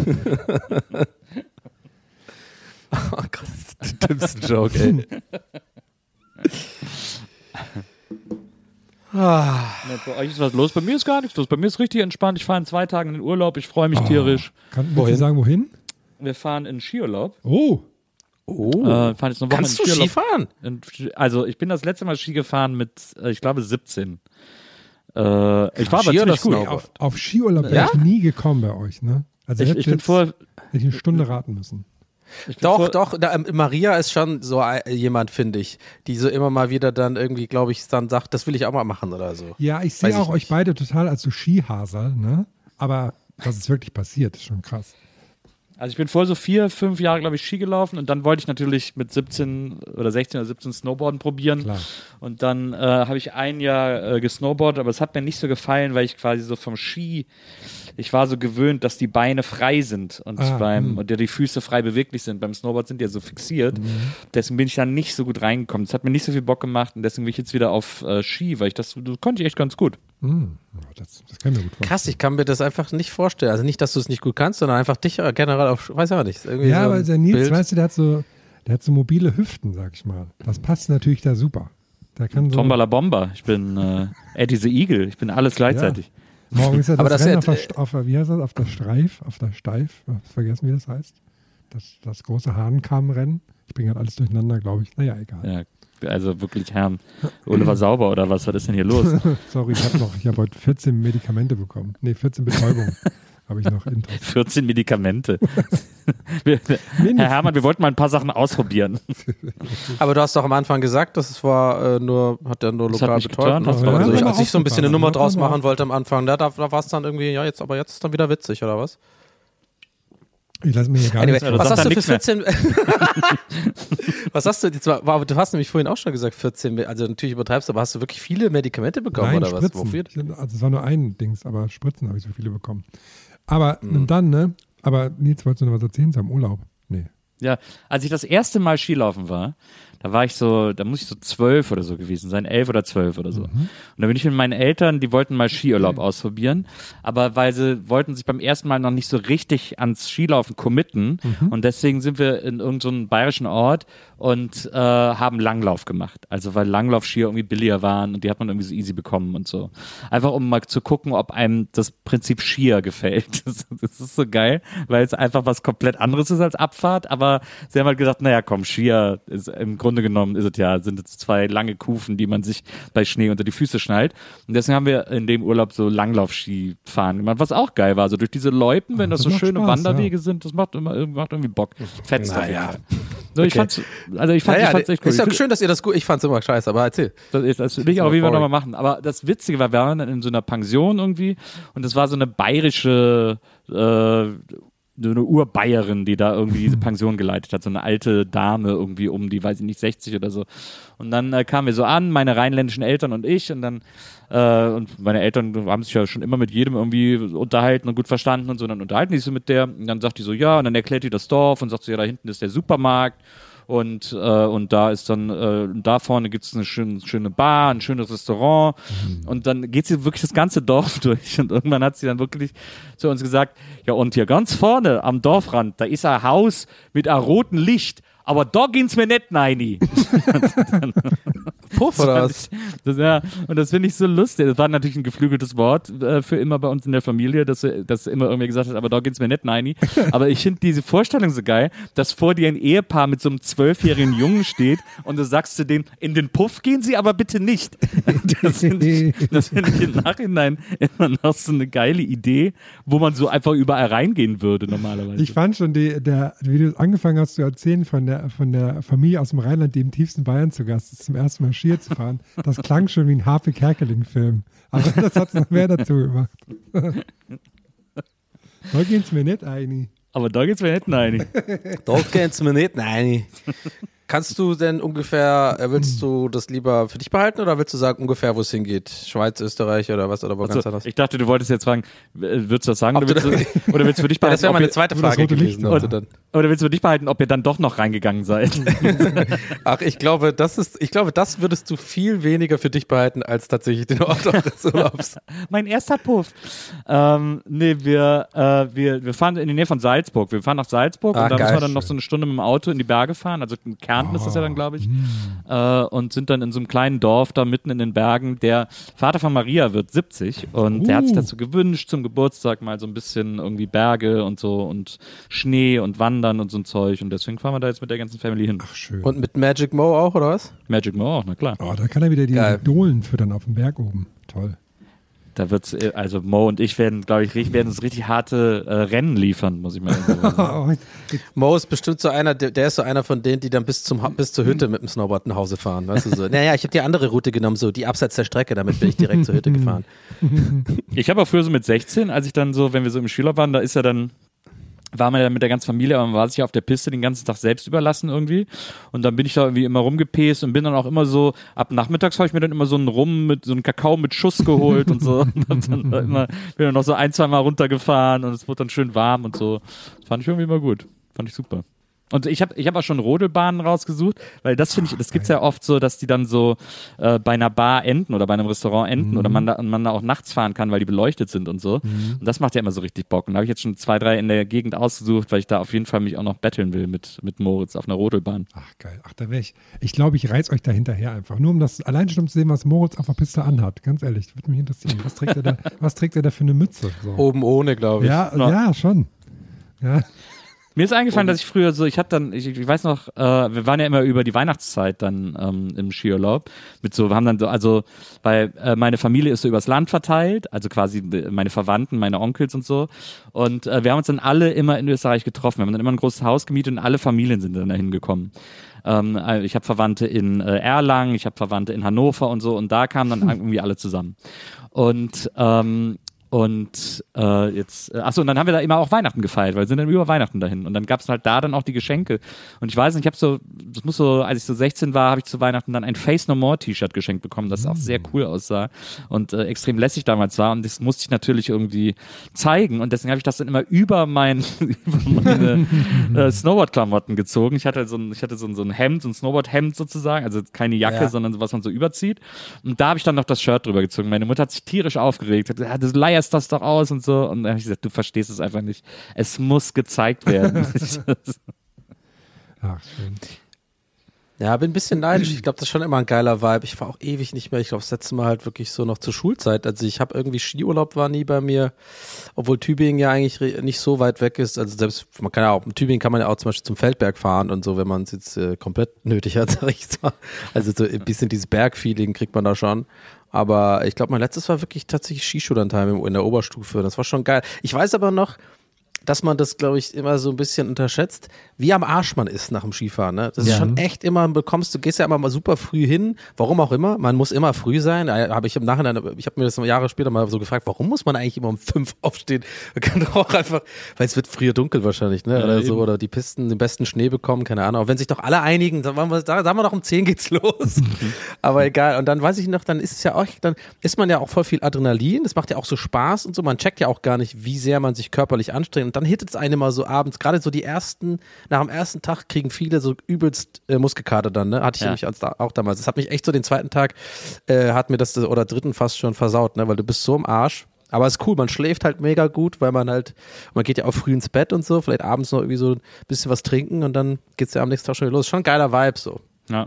Oh Gott, das ist der dümmste Joke, ey. Bei euch ist was los, bei mir ist gar nichts los. Bei mir ist richtig entspannt. Ich fahre in 2 Tagen in den Urlaub, ich freue mich tierisch. Kannst du sagen, wohin? Wir fahren in Skiurlaub. Oh. Fahren jetzt eine Woche Kannst du Ski fahren? Also ich bin das letzte Mal Ski gefahren mit, ich glaube, 17. Ich war aber ziemlich gut. Auf Skiurlaub wäre ich nie gekommen bei euch, ne? Also ich bin hätte ich eine Stunde raten müssen. Doch. Maria ist schon so jemand, finde ich, die so immer mal wieder dann irgendwie, glaube ich, dann sagt, das will ich auch mal machen oder so. Ja, ich sehe auch euch beide total als so Skihaser, ne? Aber dass es wirklich passiert, ist schon krass. Also ich bin vorher so 4-5 Jahre, glaube ich, Ski gelaufen und dann wollte ich natürlich mit 17 oder 16 oder 17 Snowboarden probieren. Klar. Und dann habe ich ein Jahr gesnowboardet, aber es hat mir nicht so gefallen, weil ich quasi so vom Ski, ich war so gewöhnt, dass die Beine frei sind und die Füße frei beweglich sind. Beim Snowboard sind die ja so fixiert. Deswegen bin ich da nicht so gut reingekommen. Das hat mir nicht so viel Bock gemacht und deswegen bin ich jetzt wieder auf Ski, weil das konnte ich echt ganz gut. Das kann ich mir gut vorstellen. Krass, ich kann mir das einfach nicht vorstellen. Also nicht, dass du es nicht gut kannst, sondern einfach dich generell auf, weiß ich auch nicht. Irgendwie ja, so weil der Nils, weißt du, der hat so mobile Hüften, sag ich mal. Das passt natürlich da super. Der kann so Tombala Bomba. Ich bin Eddie the Eagle. Ich bin alles gleichzeitig. Ja. Morgen ist ja das Rennen wie heißt das? auf der Steif. Vergessen, wie das heißt. Das große Hahnkammrennen. Ich bringe halt alles durcheinander, glaube ich. Naja, egal. Ja. Also wirklich Herrn Oliver Sauber oder was ist denn hier los? Sorry, ich habe heute 14 Medikamente bekommen. Nee, 14 Betäubungen habe ich noch. 14 Medikamente. Herr Herrmann, wir wollten mal ein paar Sachen ausprobieren. Aber du hast doch am Anfang gesagt, das war hat er nur lokal betäubt. Als ich so ein bisschen eine Nummer draus machen wollte am Anfang, da war es dann irgendwie, jetzt ist es dann wieder witzig, oder was? Ich lasse mir hier gar nichts. Was hast du für 14? Was hast du? Du hast nämlich vorhin auch schon gesagt 14. Also natürlich übertreibst du, aber hast du wirklich viele Medikamente bekommen? Nein, oder was? Spritzen. Wofür? Also es war nur ein Dings, aber Spritzen habe ich so viele bekommen. Aber dann, ne? Aber Nils, wolltest du noch was erzählen zu einem Urlaub? Nee. Ja, als ich das erste Mal Skilaufen war, Da muss ich so 12 oder so gewesen sein, 11 oder 12 oder so. Und da bin ich mit meinen Eltern, die wollten mal Skiurlaub ausprobieren, aber weil sie wollten sich beim ersten Mal noch nicht so richtig ans Skilaufen committen und deswegen sind wir in irgendeinem bayerischen Ort und haben Langlauf gemacht. Also weil Langlaufskier irgendwie billiger waren und die hat man irgendwie so easy bekommen und so. Einfach um mal zu gucken, ob einem das Prinzip Skier gefällt. Das ist so geil, weil es einfach was komplett anderes ist als Abfahrt, aber sie haben halt gesagt, naja komm, Skier ist im Grunde genommen sind es 2 lange Kufen, die man sich bei Schnee unter die Füße schnallt. Und deswegen haben wir in dem Urlaub so Langlaufski fahren gemacht, was auch geil war. So durch diese Loipen, wenn das so schöne Spaß, Wanderwege sind, das macht irgendwie Bock. Fetzt auf jeden Fall. So, ich fand's echt cool. Ist ja schön, dass ihr das gut, ich fand's immer scheiße, aber erzähl. Das will ich auch wie wir nochmal machen. Aber das Witzige war, wir waren dann in so einer Pension irgendwie und das war so eine bayerische so eine Urbayerin, die da irgendwie diese Pension geleitet hat, so eine alte Dame irgendwie um die, weiß ich nicht, 60 oder so. Und dann kamen wir so an, meine rheinländischen Eltern und ich und dann und meine Eltern haben sich ja schon immer mit jedem irgendwie unterhalten und gut verstanden und so, und dann unterhalten die sich so mit der und dann sagt die so, ja, und dann erklärt die das Dorf und sagt so, ja, da hinten ist der Supermarkt und da ist dann, da vorne gibt es eine schöne Bar, ein schönes Restaurant und dann geht sie wirklich das ganze Dorf durch und irgendwann hat sie dann wirklich zu uns gesagt, ja und hier ganz vorne am Dorfrand, da ist ein Haus mit einem roten Licht, aber da geht's mir nicht rein. Puff oder was? Und das finde ich so lustig. Das war natürlich ein geflügeltes Wort für immer bei uns in der Familie, dass immer irgendwie gesagt hat, aber da geht's mir nicht rein. Aber ich finde diese Vorstellung so geil, dass vor dir ein Ehepaar mit so einem 12-jährigen Jungen steht und du sagst zu denen, in den Puff gehen sie, aber bitte nicht. Das finde ich im Nachhinein immer noch so eine geile Idee, wo man so einfach überall reingehen würde normalerweise. Ich fand schon, wie du angefangen hast zu erzählen von der Familie aus dem Rheinland, die im tiefsten Bayern zu Gast ist, zum ersten Mal Skier zu fahren, das klang schon wie ein Harpe Kerkeling-Film. Aber das hat es noch mehr dazu gemacht. Da geht's mir nicht ein. Aber da geht's mir nicht rein. Da geht's mir nicht rein. Kannst du denn ungefähr, willst du das lieber für dich behalten oder willst du sagen ungefähr, wo es hingeht? Schweiz, Österreich oder was? Oder wo ganz anders? Ich dachte, du wolltest jetzt fragen, würdest du das sagen oder willst du für dich behalten? Das wäre meine zweite Frage gewesen. Oder willst du für dich behalten, ob ihr dann doch noch reingegangen seid? Ach, ich glaube, das würdest du viel weniger für dich behalten als tatsächlich den Ort des Urlaubs. Mein erster Puff. Wir fahren in die Nähe von Salzburg. Wir fahren nach Salzburg und da müssen wir dann noch so eine Stunde mit dem Auto in die Berge fahren. Also in Kärnten ist das ja dann, glaube ich. Und sind dann in so einem kleinen Dorf da mitten in den Bergen. Der Vater von Maria wird 70 und der hat sich dazu gewünscht, zum Geburtstag mal so ein bisschen irgendwie Berge und so und Schnee und Wandern und so ein Zeug. Und deswegen fahren wir da jetzt mit der ganzen Family hin. Ach, schön. Und mit Magic Mo auch, oder was? Magic Mo auch, na klar. Oh, da kann er wieder die Dohlen füttern auf dem Berg oben. Toll. Da wird's, also Mo und ich werden, glaube ich, uns richtig harte Rennen liefern, muss ich mal sagen. Mo ist bestimmt so einer, der ist so einer von denen, die dann bis zur Hütte mit dem Snowboard nach Hause fahren, weißt du so. Naja, ich habe die andere Route genommen, so die abseits der Strecke, damit bin ich direkt zur Hütte gefahren. Ich habe auch früher so mit 16, als ich dann so, wenn wir so im Skiurlaub waren, war man ja mit der ganzen Familie, aber man war sich ja auf der Piste den ganzen Tag selbst überlassen irgendwie. Und dann bin ich da irgendwie immer rumgepäst und bin dann auch immer so, ab nachmittags habe ich mir dann immer so einen Kakao mit Schuss geholt und so. Und bin dann noch so 1-2 Mal runtergefahren und es wurde dann schön warm und so. Das fand ich irgendwie immer gut. Fand ich super. Und ich hab auch schon Rodelbahnen rausgesucht, weil das finde ich, das gibt's ja oft so, dass die dann so bei einer Bar enden oder bei einem Restaurant enden oder man da auch nachts fahren kann, weil die beleuchtet sind und so. Und das macht ja immer so richtig Bock. Und da habe ich jetzt schon 2, 3 in der Gegend ausgesucht, weil ich da auf jeden Fall mich auch noch betteln will mit Moritz auf einer Rodelbahn. Ach geil, da wäre ich. Ich glaube, ich reiß euch da hinterher einfach. Nur um das allein schon zu sehen, was Moritz auf der Piste anhat. Ganz ehrlich, würde mich interessieren. Was trägt er da für eine Mütze? So. Oben ohne, glaube ich. Ja, schon. Ja. Mir ist eingefallen, dass ich früher so, ich weiß noch, wir waren ja immer über die Weihnachtszeit dann im Skiurlaub wir haben dann so, also, weil meine Familie ist so übers Land verteilt, also quasi meine Verwandten, meine Onkels und so, und wir haben uns dann alle immer in Österreich getroffen, wir haben dann immer ein großes Haus gemietet und alle Familien sind dann dahin gekommen. Ich habe Verwandte in Erlangen, ich habe Verwandte in Hannover und so, und da kamen dann irgendwie alle zusammen. Und Und und dann haben wir da immer auch Weihnachten gefeiert, weil wir sind dann über Weihnachten dahin. Und dann gab es halt da dann auch die Geschenke. Und ich weiß nicht, als ich so 16 war, habe ich zu Weihnachten dann ein Face No More T-Shirt geschenkt bekommen, das auch sehr cool aussah und extrem lässig damals war. Und das musste ich natürlich irgendwie zeigen. Und deswegen habe ich das dann immer über meine Snowboard-Klamotten gezogen. Ich hatte so ein Hemd, so ein Snowboard-Hemd sozusagen, also keine Jacke, sondern was man so überzieht. Und da habe ich dann noch das Shirt drüber gezogen. Meine Mutter hat sich tierisch aufgeregt, hat gesagt, du leierst das doch aus und so. Und dann habe ich gesagt, du verstehst es einfach nicht. Es muss gezeigt werden. Ach, schön. Ja, bin ein bisschen neidisch. Ich glaube, das ist schon immer ein geiler Vibe. Ich war auch ewig nicht mehr. Ich glaube, das letzte Mal halt wirklich so noch zur Schulzeit. Also ich habe irgendwie Skiurlaub war nie bei mir, obwohl Tübingen ja eigentlich nicht so weit weg ist. Also selbst, man kann ja auch, in Tübingen kann man ja auch zum Beispiel zum Feldberg fahren und so, wenn man es jetzt komplett nötig hat, sag ich mal. Also so ein bisschen dieses Bergfeeling kriegt man da schon. Aber ich glaube, mein letztes war wirklich tatsächlich Skischullandheim in der Oberstufe. Das war schon geil. Ich weiß aber noch, dass man das, glaube ich, immer so ein bisschen unterschätzt, wie am Arsch man ist nach dem Skifahren. Ne? Das ist schon echt immer, du gehst ja immer mal super früh hin, warum auch immer, man muss immer früh sein. Habe ich im Nachhinein, ich habe mir das Jahre später mal so gefragt, warum muss man eigentlich immer um 5 aufstehen? Man kann doch auch einfach, weil es wird früher dunkel wahrscheinlich, ne? Oder so, oder die Pisten den besten Schnee bekommen, keine Ahnung. Aber wenn sich doch alle einigen, sagen wir noch um 10 geht's los. Aber egal. Und dann weiß ich noch, dann ist es ja auch, dann ist man ja auch voll viel Adrenalin, das macht ja auch so Spaß und so, man checkt ja auch gar nicht, wie sehr man sich körperlich anstrengt. Und dann hittet es einem mal so abends, gerade so nach dem ersten Tag kriegen viele so übelst Muskelkater dann, ne? Hatte ich nämlich auch damals. Das hat mich echt so den zweiten Tag, hat mir das, oder dritten fast schon versaut, ne? Weil du bist so im Arsch. Aber es ist cool, man schläft halt mega gut, weil man geht ja auch früh ins Bett und so, vielleicht abends noch irgendwie so ein bisschen was trinken und dann geht's ja am nächsten Tag schon wieder los. Schon ein geiler Vibe so. Ja,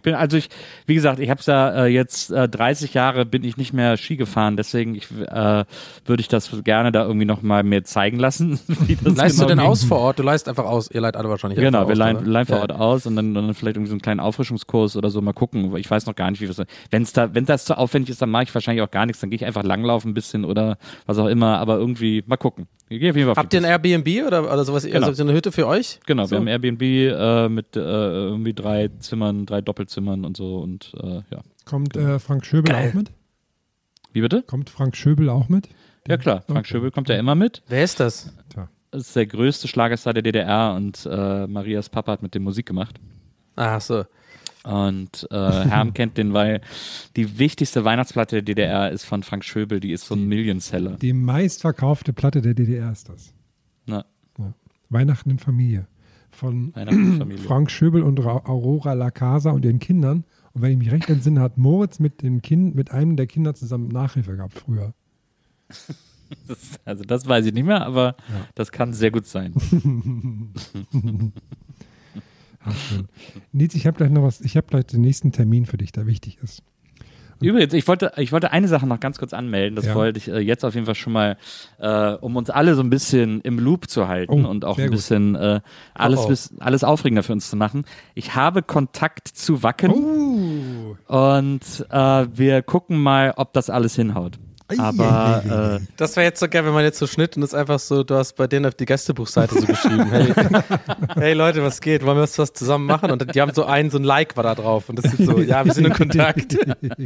wie gesagt, ich habe es ja jetzt 30 Jahre bin ich nicht mehr Ski gefahren, deswegen würde ich das gerne da irgendwie noch mal mehr zeigen lassen. Wie das leihst du denn aus vor Ort? Du leihst einfach aus, ihr leiht alle wahrscheinlich genau, aus. Genau, wir leihen vor Ort aus und dann vielleicht irgendwie so einen kleinen Auffrischungskurs oder so mal gucken. Ich weiß noch gar nicht, wie wir wenn das zu aufwendig ist, dann mache ich wahrscheinlich auch gar nichts, dann gehe ich einfach langlaufen ein bisschen oder was auch immer, aber irgendwie mal gucken. Habt ihr ein Airbnb oder sowas? Genau. Also eine Hütte für euch? Genau, so. Wir haben Airbnb mit irgendwie 3 Zimmern, 3 Doppelzimmern und so und ja. Kommt Frank Schöbel auch mit? Wie bitte? Kommt Frank Schöbel auch mit? Ja klar, Frank Schöbel kommt ja immer mit. Wer ist das? Das ist der größte Schlagerstar der DDR und Marias Papa hat mit dem Musik gemacht. Ach so. Und Herm kennt den, weil die wichtigste Weihnachtsplatte der DDR ist von Frank Schöbel, die ist so ein Million-Seller. Die meistverkaufte Platte der DDR ist das. Na. Ja. Weihnachten in Familie. Von Frank Schöbel und Aurora Lacasa und ihren Kindern. Und wenn ich mich recht entsinne, hat Moritz mit einem der Kinder zusammen Nachhilfe gehabt früher. Das weiß ich nicht mehr, aber das kann sehr gut sein. Ach, schön. Nils, ich habe gleich den nächsten Termin für dich, der wichtig ist. Übrigens, ich wollte eine Sache noch ganz kurz anmelden. Das wollte ich jetzt auf jeden Fall schon mal, um uns alle so ein bisschen im Loop zu halten und auch ein bisschen alles aufregender für uns zu machen. Ich habe Kontakt zu Wacken und wir gucken mal, ob das alles hinhaut. Aber das wäre jetzt so geil, wenn man jetzt so Schnitt und ist einfach so, du hast bei denen auf die Gästebuchseite so geschrieben, hey Leute, was geht? Wollen wir was zusammen machen? Und die haben so ein Like war da drauf und das ist so, ja, wir sind in Kontakt.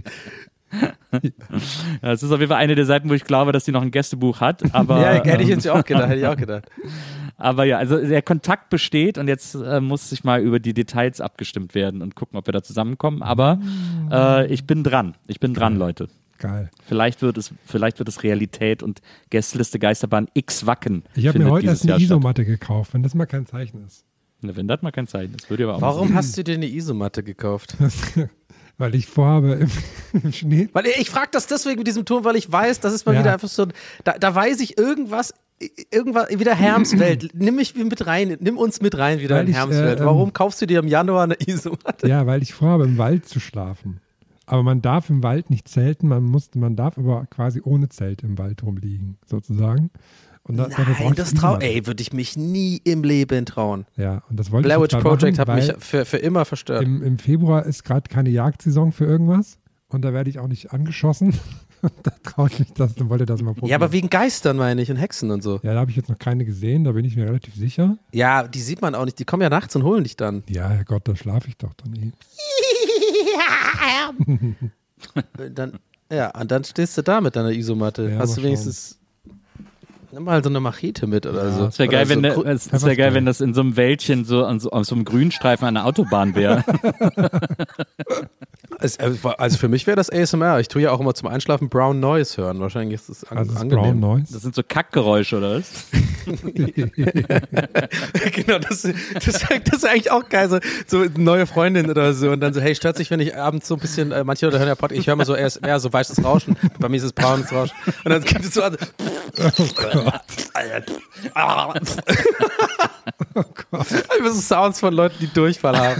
Ja, es ist auf jeden Fall eine der Seiten, wo ich glaube, dass die noch ein Gästebuch hat. Aber, ja, hätte ich jetzt auch gedacht. Aber ja, also der Kontakt besteht und jetzt muss sich mal über die Details abgestimmt werden und gucken, ob wir da zusammenkommen. Aber ich bin dran, Leute. Geil. Vielleicht wird es Realität und Gästeliste Geisterbahn X Wacken. Ich habe mir heute erst eine Isomatte gekauft, wenn das mal kein Zeichen ist. Na, wenn das mal kein Zeichen ist, würde ich aber auch Warum hast du dir eine Isomatte gekauft? Weil ich vorhabe im Schnee. Weil ich frage das deswegen mit diesem Ton, weil ich weiß, das ist mal wieder einfach so, da weiß ich irgendwas wieder Hermswelt. Nimm uns mit rein wieder in Hermswelt. Warum kaufst du dir im Januar eine Isomatte? Ja, weil ich vorhabe, im Wald zu schlafen. Aber man darf im Wald nicht zelten, man darf aber quasi ohne Zelt im Wald rumliegen, sozusagen. Und Nein, das würde ich mich nie im Leben trauen. Ja, und das wollte Blair Witch Project hat mich für immer verstört. Im Februar ist gerade keine Jagdsaison für irgendwas und da werde ich auch nicht angeschossen. Da traue ich mich und wollte das mal probieren. Ja, aber wegen Geistern meine ich und Hexen und so. Ja, da habe ich jetzt noch keine gesehen, da bin ich mir relativ sicher. Ja, die sieht man auch nicht, die kommen ja nachts und holen dich dann. Ja, Herrgott, da schlafe ich doch dann eh. Und dann stehst du da mit deiner Isomatte. Ja, hast du wenigstens Nimm mal so eine Machete mit oder so. Es wäre geil, wenn das in so einem Wäldchen so auf so einem Grünstreifen an der Autobahn wäre. Also für mich wäre das ASMR. Ich tue ja auch immer zum Einschlafen Brown Noise hören. Wahrscheinlich ist es angenehm. Brown Noise? Das sind so Kackgeräusche, oder was? Genau, das ist eigentlich auch geil. So eine neue Freundin oder so. Und dann so, hey, stört sich, wenn ich abends so ein bisschen, manche Leute hören ja Podcast, ich höre mal so ASMR, so weißes Rauschen. Bei mir ist es braunes Rauschen. Und dann gibt es so an. Oh Gott. Einfach so Sounds von Leuten, die Durchfall haben.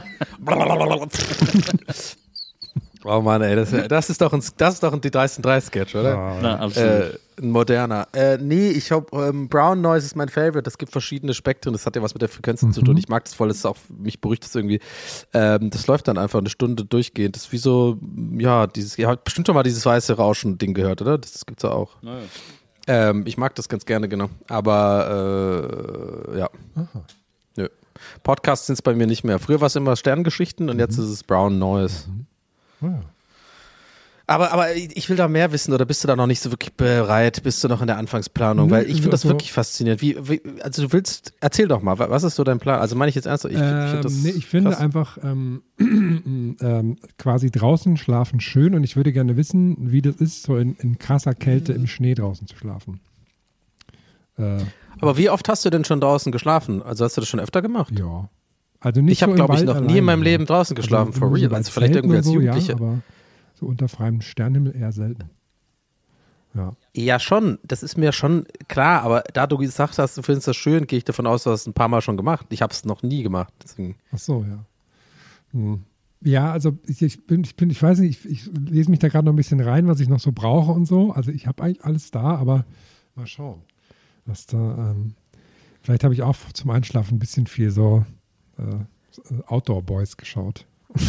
Oh Mann, ey, das ist doch ein die 3-3-Sketch, oder? Na, absolut. Ein moderner. Nee, ich glaube, Brown Noise ist mein Favorite. Das gibt verschiedene Spektren. Das hat ja was mit der Frequenzen zu tun. Ich mag das voll. Das ist auch, mich beruhigt das irgendwie. Das läuft dann einfach eine Stunde durchgehend. Das ist wie so, ja, ihr habt bestimmt schon mal dieses weiße Rauschen-Ding gehört, oder? Das gibt's ja auch. Naja. Ich mag das ganz gerne, genau. Aber, ja. Aha. Nö. Podcasts sind es bei mir nicht mehr. Früher war es immer Sterngeschichten und jetzt ist es Brown Noise. Ja. Aber ich will da mehr wissen, oder bist du da noch nicht so wirklich bereit? Bist du noch in der Anfangsplanung? Weil ich finde das wirklich faszinierend. Also erzähl doch mal, was ist so dein Plan? Also meine ich jetzt ernst? Ich finde einfach quasi draußen schlafen schön und ich würde gerne wissen, wie das ist, so in krasser Kälte im Schnee draußen zu schlafen. Aber wie oft hast du denn schon draußen geschlafen? Also hast du das schon öfter gemacht? Ja. Also nicht ich habe, so glaube ich, noch alleine, nie in meinem Leben draußen geschlafen, also for real. So also vielleicht irgendwie als Jugendliche. Ja, aber so unter freiem Sternenhimmel eher selten. Ja. Ja, schon. Das ist mir schon klar. Aber da du gesagt hast, du findest das schön, gehe ich davon aus, du hast es ein paar Mal schon gemacht. Ich habe es noch nie gemacht. Deswegen. Ach so, ja. Ja, also ich weiß nicht, ich lese mich da gerade noch ein bisschen rein, was ich noch so brauche und so. Also ich habe eigentlich alles da, aber mal schauen, was da, vielleicht habe ich auch zum Einschlafen ein bisschen viel so Outdoor Boys geschaut.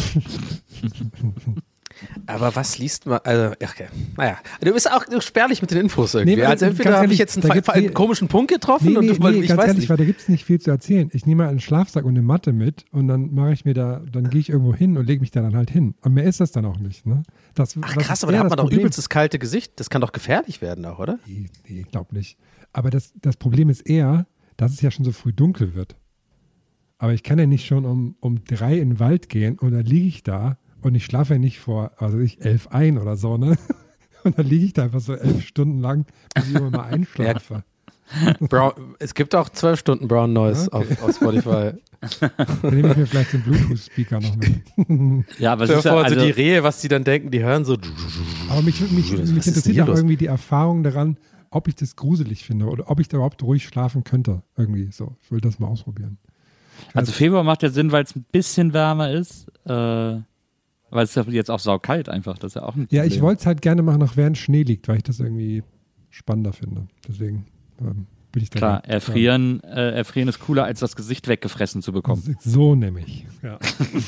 Aber was liest man? Also, okay. Naja, du bist auch spärlich mit den Infos irgendwie. Nee, also entweder habe ich jetzt einen komischen Punkt getroffen ich weiß ehrlich, nicht. weil da gibt es nicht viel zu erzählen. Ich nehme mal einen Schlafsack und eine Matte mit und dann mache ich mir dann gehe ich irgendwo hin und lege mich da dann halt hin. Und mehr ist das dann auch nicht. Ne? Ach krass, aber da hat man doch übelst das kalte Gesicht. Das kann doch gefährlich werden auch, oder? Nee, ich glaube nicht. Aber das Problem ist eher, dass es ja schon so früh dunkel wird. Aber ich kann ja nicht schon um 3 in den Wald gehen und dann liege ich da und ich schlafe ja nicht vor, 11 ein oder so, ne? Und dann liege ich da einfach so 11 Stunden lang, bis ich immer mal einschlafe. Ja. Es gibt auch 12 Stunden Brown Noise auf Spotify. Dann nehme ich mir vielleicht den Bluetooth-Speaker noch mit. Ja, aber es ist ja, also die Rehe, was die dann denken, die hören so. Aber mich interessiert auch irgendwie die Erfahrung daran, ob ich das gruselig finde oder ob ich da überhaupt ruhig schlafen könnte. Irgendwie so. Ich will das mal ausprobieren. Also Februar macht ja Sinn, weil es ein bisschen wärmer ist. Weil es ist ja jetzt auch saukalt einfach. Das ist ja auch ein Problem. Ja, ich wollte es halt gerne machen, noch während Schnee liegt, weil ich das irgendwie spannender finde. Deswegen bin ich da. Klar, erfrieren ist cooler, als das Gesicht weggefressen zu bekommen. So nämlich. Ja.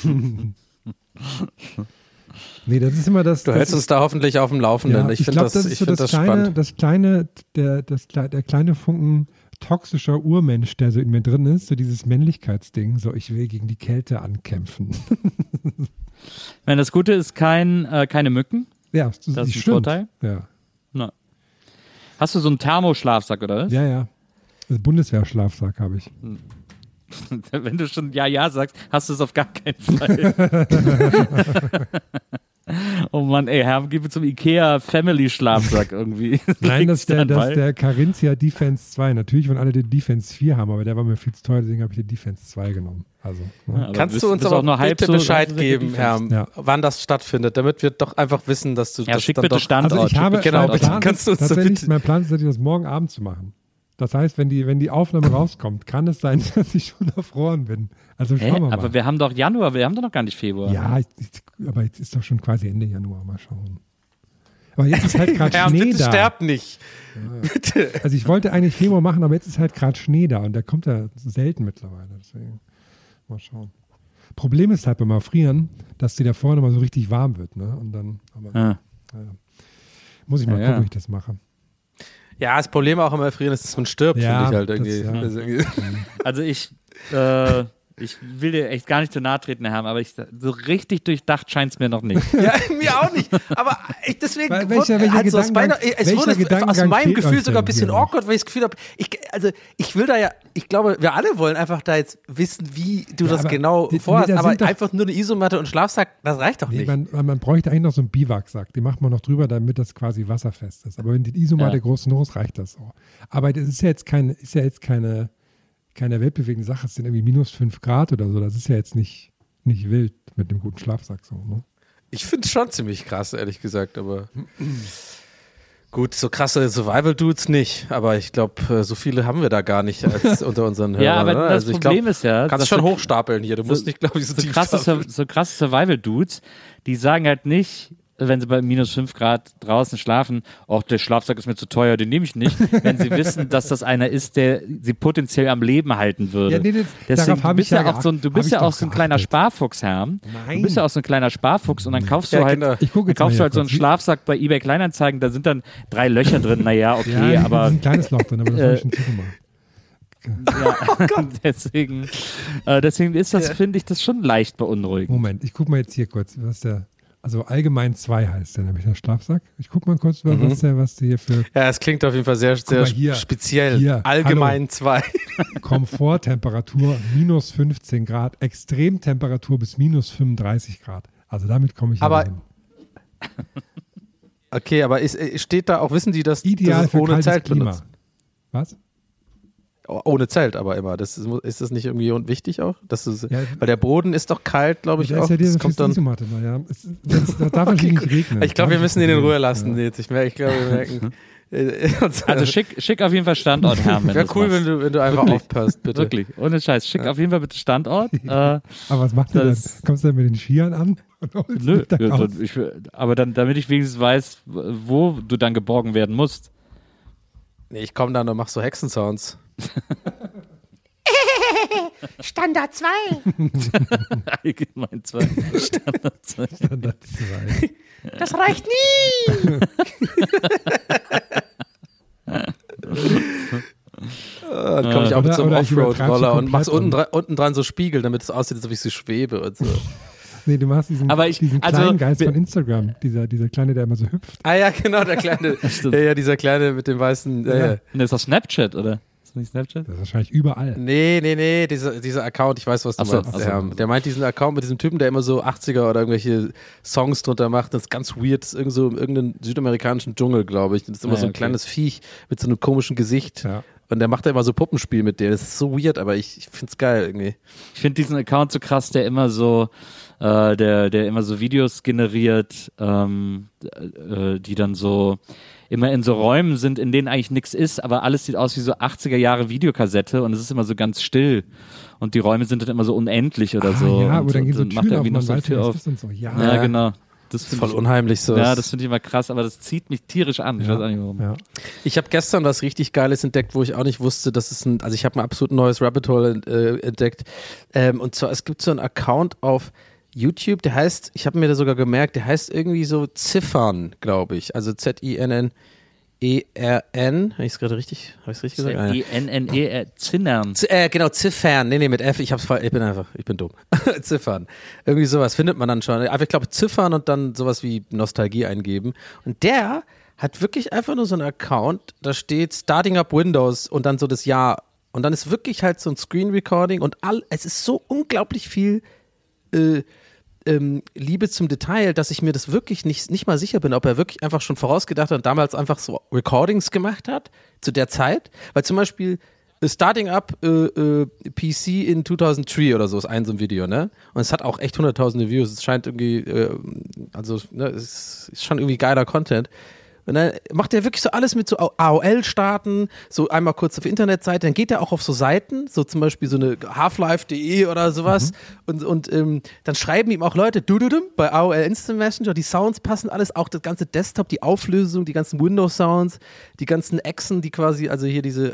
Nee, das ist immer das. Du hältst uns da hoffentlich auf dem Laufenden. Ja, ich finde das, ich find das spannend. Der kleine Funken toxischer Urmensch, der so in mir drin ist, so dieses Männlichkeitsding, so ich will gegen die Kälte ankämpfen. Ich meine, das Gute ist keine Mücken. Ja, das ist ein Vorteil. Ja. Na. Hast du so einen Thermoschlafsack oder was? Ja. Also Bundeswehrschlafsack habe ich. Wenn du schon ja sagst, hast du es auf gar keinen Fall. Oh Mann, ey, Herr, gib mir zum Ikea Family Schlafsack irgendwie. Nein, das ist der Carinthia Defense 2. Natürlich wollen alle den Defense 4 haben, aber der war mir viel zu teuer, deswegen habe ich den Defense 2 genommen. Also, ja, kannst du uns aber noch bitte Bescheid geben, Herr, wann das stattfindet, damit wir doch einfach wissen, dass du das schick dann bitte doch... Standort. Also ich habe mein Plan ist, das morgen Abend zu machen. Das heißt, wenn die Aufnahme rauskommt, kann es sein, dass ich schon erfroren bin. Also schauen wir mal. Aber wir haben doch Januar, wir haben doch noch gar nicht Februar. Ja, aber jetzt ist doch schon quasi Ende Januar. Mal schauen. Aber jetzt ist halt gerade Schnee bitte da. Sterb nicht. Ja. Bitte. Also ich wollte eigentlich Februar machen, aber jetzt ist halt gerade Schnee da und der kommt ja selten mittlerweile. Deswegen mal schauen. Problem ist halt beim Erfrieren, dass die da vorne mal so richtig warm wird. Ne? Und dann muss ich mal gucken, wie ich das mache. Ja, das Problem auch im Erfrieren ist, dass man stirbt, finde ich halt irgendwie. Das, Also Ich will dir echt gar nicht zu nahe treten, Herr Herm, aber so richtig durchdacht scheint es mir noch nicht. Ja, mir auch nicht. Aber deswegen Welcher es wurde aus meinem Gefühl sogar ein bisschen hier awkward, weil ich das Gefühl habe, ich will da ja, ich glaube, wir alle wollen einfach da jetzt wissen, wie du das genau vorhast, aber einfach nur eine Isomatte und Schlafsack, das reicht doch nicht. Man bräuchte eigentlich noch so einen Biwaksack, den macht man noch drüber, damit das quasi wasserfest ist. Aber wenn die Isomatte groß genug ist, reicht das so. Aber das ist ja jetzt keine weltbewegende Sache, es sind irgendwie -5 Grad oder so, das ist ja jetzt nicht wild mit einem guten Schlafsack so, ne? Ich finde es schon ziemlich krass, ehrlich gesagt, aber gut, so krasse Survival-Dudes nicht, aber ich glaube, so viele haben wir da gar nicht als unter unseren Hörern. Ja, aber ne? das Problem ist ja, kannst schon hochstapeln hier, du musst nicht, glaube ich, so tief stapeln. So krasse Survival-Dudes, die sagen halt nicht, wenn sie bei -5 Grad draußen schlafen, der Schlafsack ist mir zu teuer, den nehme ich nicht, wenn sie wissen, dass das einer ist, der sie potenziell am Leben halten würde. Ja, deswegen, du bist ja auch so ein kleiner Sparfuchs, Herm. Du bist ja auch so ein kleiner Sparfuchs und dann kaufst du halt, so einen Schlafsack bei eBay Kleinanzeigen, da sind dann 3 Löcher drin, naja, okay, ja, aber... Da ist ein kleines Loch drin, aber das habe ich schon zugemacht. Ja, deswegen ist das, finde ich, das schon leicht beunruhigend. Moment, ich gucke mal jetzt hier kurz, was also allgemein 2 heißt der nämlich der Schlafsack. Ich gucke mal kurz, was der hier für... Ja, es klingt auf jeden Fall sehr, sehr speziell. Hier, allgemein 2. Komforttemperatur -15 Grad, Extremtemperatur bis -35 Grad. Also damit komme ich hin. Okay, aber steht da auch, wissen die, dass ideal das für ohne Zelt Klima. benutzt? Was? Ohne Zelt aber immer. Ist das nicht irgendwie wichtig auch? Weil der Boden ist doch kalt, glaube ich, auch. Ist ja diese Isomatte, da darf es nicht regnen. Ich glaube, wir müssen ihn in Ruhe lassen jetzt. Ich glaube, wir merken... Also schick auf jeden Fall Standort, Herm. Wäre cool, wenn du einfach aufpasst, bitte. Wirklich, ohne Scheiß. Schick auf jeden Fall bitte Standort. Aber was macht ihr dann? Kommst du dann mit den Skiern an? Nö, aber dann, damit ich wenigstens weiß, wo du dann geborgen werden musst. Nee, ich komme dann und mach so Hexensounds. Standard 2. Allgemein 2. Standard 2. Standard 2. Das reicht nie. Dann komme ich auch mit so einem Offroad-Roller und mach's unten dran so Spiegel, damit es aussieht, als ob ich so schwebe und so. Nee, du machst diesen kleinen Geist von Instagram, dieser Kleine, der immer so hüpft. Ah ja, genau, der Kleine. ja, dieser Kleine mit dem weißen... Das ist doch Snapchat, oder? Ist das nicht Snapchat? Das ist wahrscheinlich überall. Nee, dieser Account, ich weiß, was du meinst. Der meint diesen Account mit diesem Typen, der immer so 80er oder irgendwelche Songs drunter macht. Das ist ganz weird, das ist irgendeinem südamerikanischen Dschungel, glaube ich. Das ist immer so ein kleines Viech mit so einem komischen Gesicht. Ja. Und der macht ja immer so Puppenspiel mit dir. Das ist so weird, aber ich find's geil irgendwie. Ich finde diesen Account so krass, der immer so der immer so Videos generiert, die dann so immer in so Räumen sind, in denen eigentlich nichts ist, aber alles sieht aus wie so 80er Jahre Videokassette und es ist immer so ganz still. Und die Räume sind dann immer so unendlich oder so. Ja, aber dann gehen so Türen auf, man so weiß, Tür auf. Und so. Ja, genau. Das ist voll unheimlich so. Ja, das finde ich immer krass, aber das zieht mich tierisch an. Ich weiß auch nicht warum. Ja. Ich habe gestern was richtig Geiles entdeckt, wo ich auch nicht wusste, dass es also ich habe ein absolut neues Rabbit Hole entdeckt. Und zwar, es gibt so einen Account auf YouTube, der heißt, ich habe mir da sogar gemerkt, der heißt irgendwie so Ziffern, glaube ich. Also Z-I-N-N-E-R-N. Habe ich es gerade richtig gesagt? Z-I-N-N-E-R, Zinnern. Genau, Ziffern. Nee, mit F, ich bin dumm. Ziffern. Irgendwie sowas findet man dann schon. Aber ich glaube, Ziffern und dann sowas wie Nostalgie eingeben. Und der hat wirklich einfach nur so einen Account, da steht Starting Up Windows und dann so das Jahr. Und dann ist wirklich halt so ein Screen Recording und es ist so unglaublich viel Liebe zum Detail, dass ich mir das wirklich nicht mal sicher bin, ob er wirklich einfach schon vorausgedacht hat und damals einfach so Recordings gemacht hat, zu der Zeit. Weil zum Beispiel Starting Up PC in 2003 oder so ist so ein Video, ne? Und es hat auch echt hunderttausende Views. Es scheint irgendwie, es ist schon irgendwie geiler Content. Und dann macht er wirklich so alles mit so AOL-Starten, so einmal kurz auf Internetseite, dann geht er auch auf so Seiten, so zum Beispiel so eine Half-Life.de oder sowas und dann schreiben ihm auch Leute bei AOL Instant Messenger, die Sounds passen alles, auch das ganze Desktop, die Auflösung, die ganzen Windows-Sounds, die ganzen Exen, die quasi, also hier diese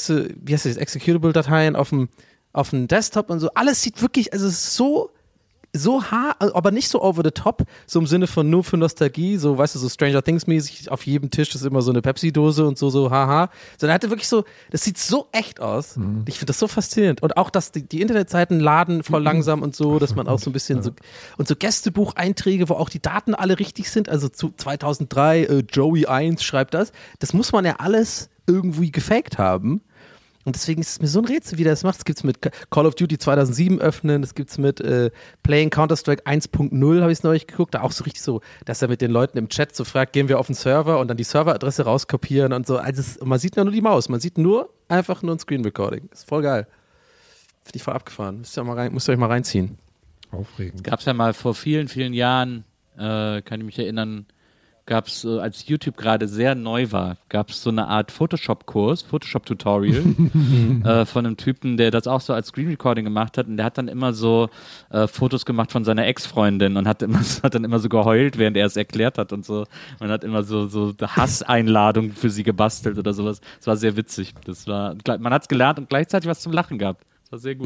Executable-Dateien auf dem Desktop und so, alles sieht wirklich, also es ist so so aber nicht so over the top, so im Sinne von nur für Nostalgie, so, weißt du, so Stranger Things mäßig, auf jedem Tisch ist immer so eine Pepsi-Dose und so, haha. Sondern er hatte wirklich so, das sieht so echt aus. Ich finde das so faszinierend. Und auch, dass die Internetseiten laden voll langsam und so, dass man auch so ein bisschen so, und so Gästebucheinträge, wo auch die Daten alle richtig sind, also zu 2003, Joey 1 schreibt das muss man ja alles irgendwie gefaked haben. Und deswegen ist es mir so ein Rätsel, wie der das macht. Das gibt es mit Call of Duty 2007 öffnen, das gibt es mit Playing Counter-Strike 1.0, habe ich es neulich geguckt, da auch so richtig so, dass er mit den Leuten im Chat so fragt, gehen wir auf den Server und dann die Serveradresse rauskopieren und so. Also man sieht ja nur die Maus, man sieht einfach nur ein Screen Recording. Ist voll geil. Finde ich voll abgefahren. Müsst ihr euch mal reinziehen. Aufregend. Gab es ja mal vor vielen, vielen Jahren, kann ich mich erinnern, gab es, als YouTube gerade sehr neu war, gab es so eine Art Photoshop-Kurs, Photoshop-Tutorial von einem Typen, der das auch so als Screen Recording gemacht hat und der hat dann immer so Fotos gemacht von seiner Ex-Freundin und hat dann immer so geheult, während er es erklärt hat und so und hat immer so Hasseinladungen für sie gebastelt oder sowas. Das war sehr witzig. Man hat es gelernt und gleichzeitig was zum Lachen gehabt. Das war sehr gut.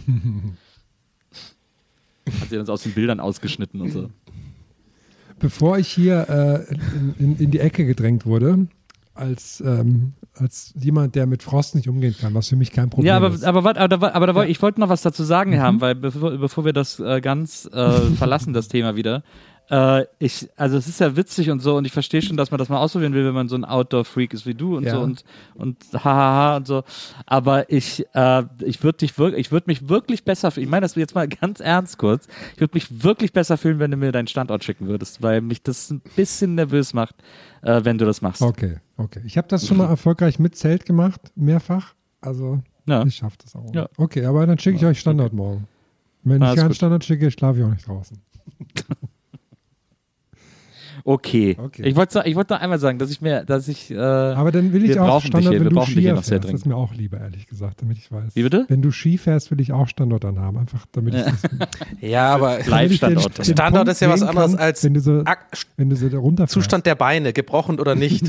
Hat sie dann so aus den Bildern ausgeschnitten und so. Bevor ich hier in die Ecke gedrängt wurde, als jemand, der mit Frost nicht umgehen kann, was für mich kein Problem ist. Aber ich wollte noch was dazu sagen haben, weil bevor wir das ganz verlassen, das Thema wieder, es ist ja witzig und so und ich verstehe schon, dass man das mal ausprobieren will, wenn man so ein Outdoor-Freak ist wie du und so und hahaha und so, aber ich würde mich wirklich besser fühlen, ich meine das jetzt mal ganz ernst kurz, ich würde mich wirklich besser fühlen, wenn du mir deinen Standort schicken würdest, weil mich das ein bisschen nervös macht, wenn du das machst. Okay. Ich habe das schon mal erfolgreich mit Zelt gemacht, mehrfach, also ich schaffe das auch. Ja. Okay, aber dann schicke ich euch Standort morgen. Wenn ich keinen Standort schicke, schlafe ich auch nicht draußen. Okay. Ich wollte noch einmal sagen, dass ich aber dann will ich auch Standort, wenn du Ski fährst. Das ist mir auch lieber, ehrlich gesagt, damit ich weiß. Wie bitte? Wenn du Ski fährst, will ich auch Standort dann haben, einfach damit ich das... Ja, aber Live-Standort. Standort ist ja was anderes als wenn du so da runterfährst. Zustand der Beine, gebrochen oder nicht.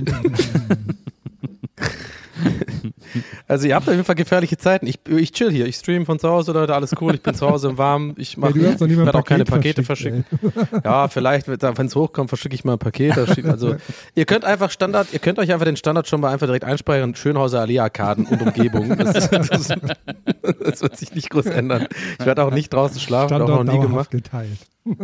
Also ihr habt auf jeden Fall gefährliche Zeiten. Ich chill hier, ich stream von zu Hause, Leute, alles cool, ich bin zu Hause im Warmen, ich werde auch keine Pakete verschicken. Ja, vielleicht, wenn es hochkommt, verschicke ich mal ein Paket. Also ihr könnt euch einfach den Standard schon mal einfach direkt einspeichern, Schönhauser Allee-Arkaden und Umgebung. Das wird sich nicht groß ändern. Ich werde auch nicht draußen schlafen, Standort auch noch nie gemacht. Geteilt.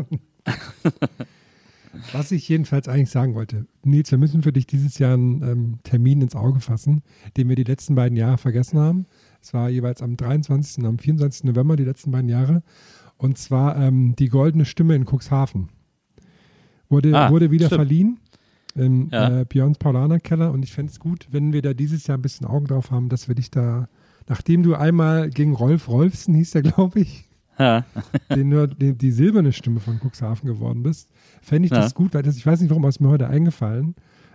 Was ich jedenfalls eigentlich sagen wollte, Nils, wir müssen für dich dieses Jahr einen Termin ins Auge fassen, den wir die letzten beiden Jahre vergessen haben. Es war jeweils am 23. und am 24. November die letzten beiden Jahre. Und zwar die Goldene Stimme in Cuxhaven. Wurde wieder verliehen im Björns Paulaner-Keller. Und ich fände es gut, wenn wir da dieses Jahr ein bisschen Augen drauf haben, dass wir dich da, nachdem du einmal gegen Rolfsen, hieß der, glaube ich, die silberne Stimme von Cuxhaven geworden bist, fände ich das gut, weil ich weiß nicht, warum, ist mir heute eingefallen,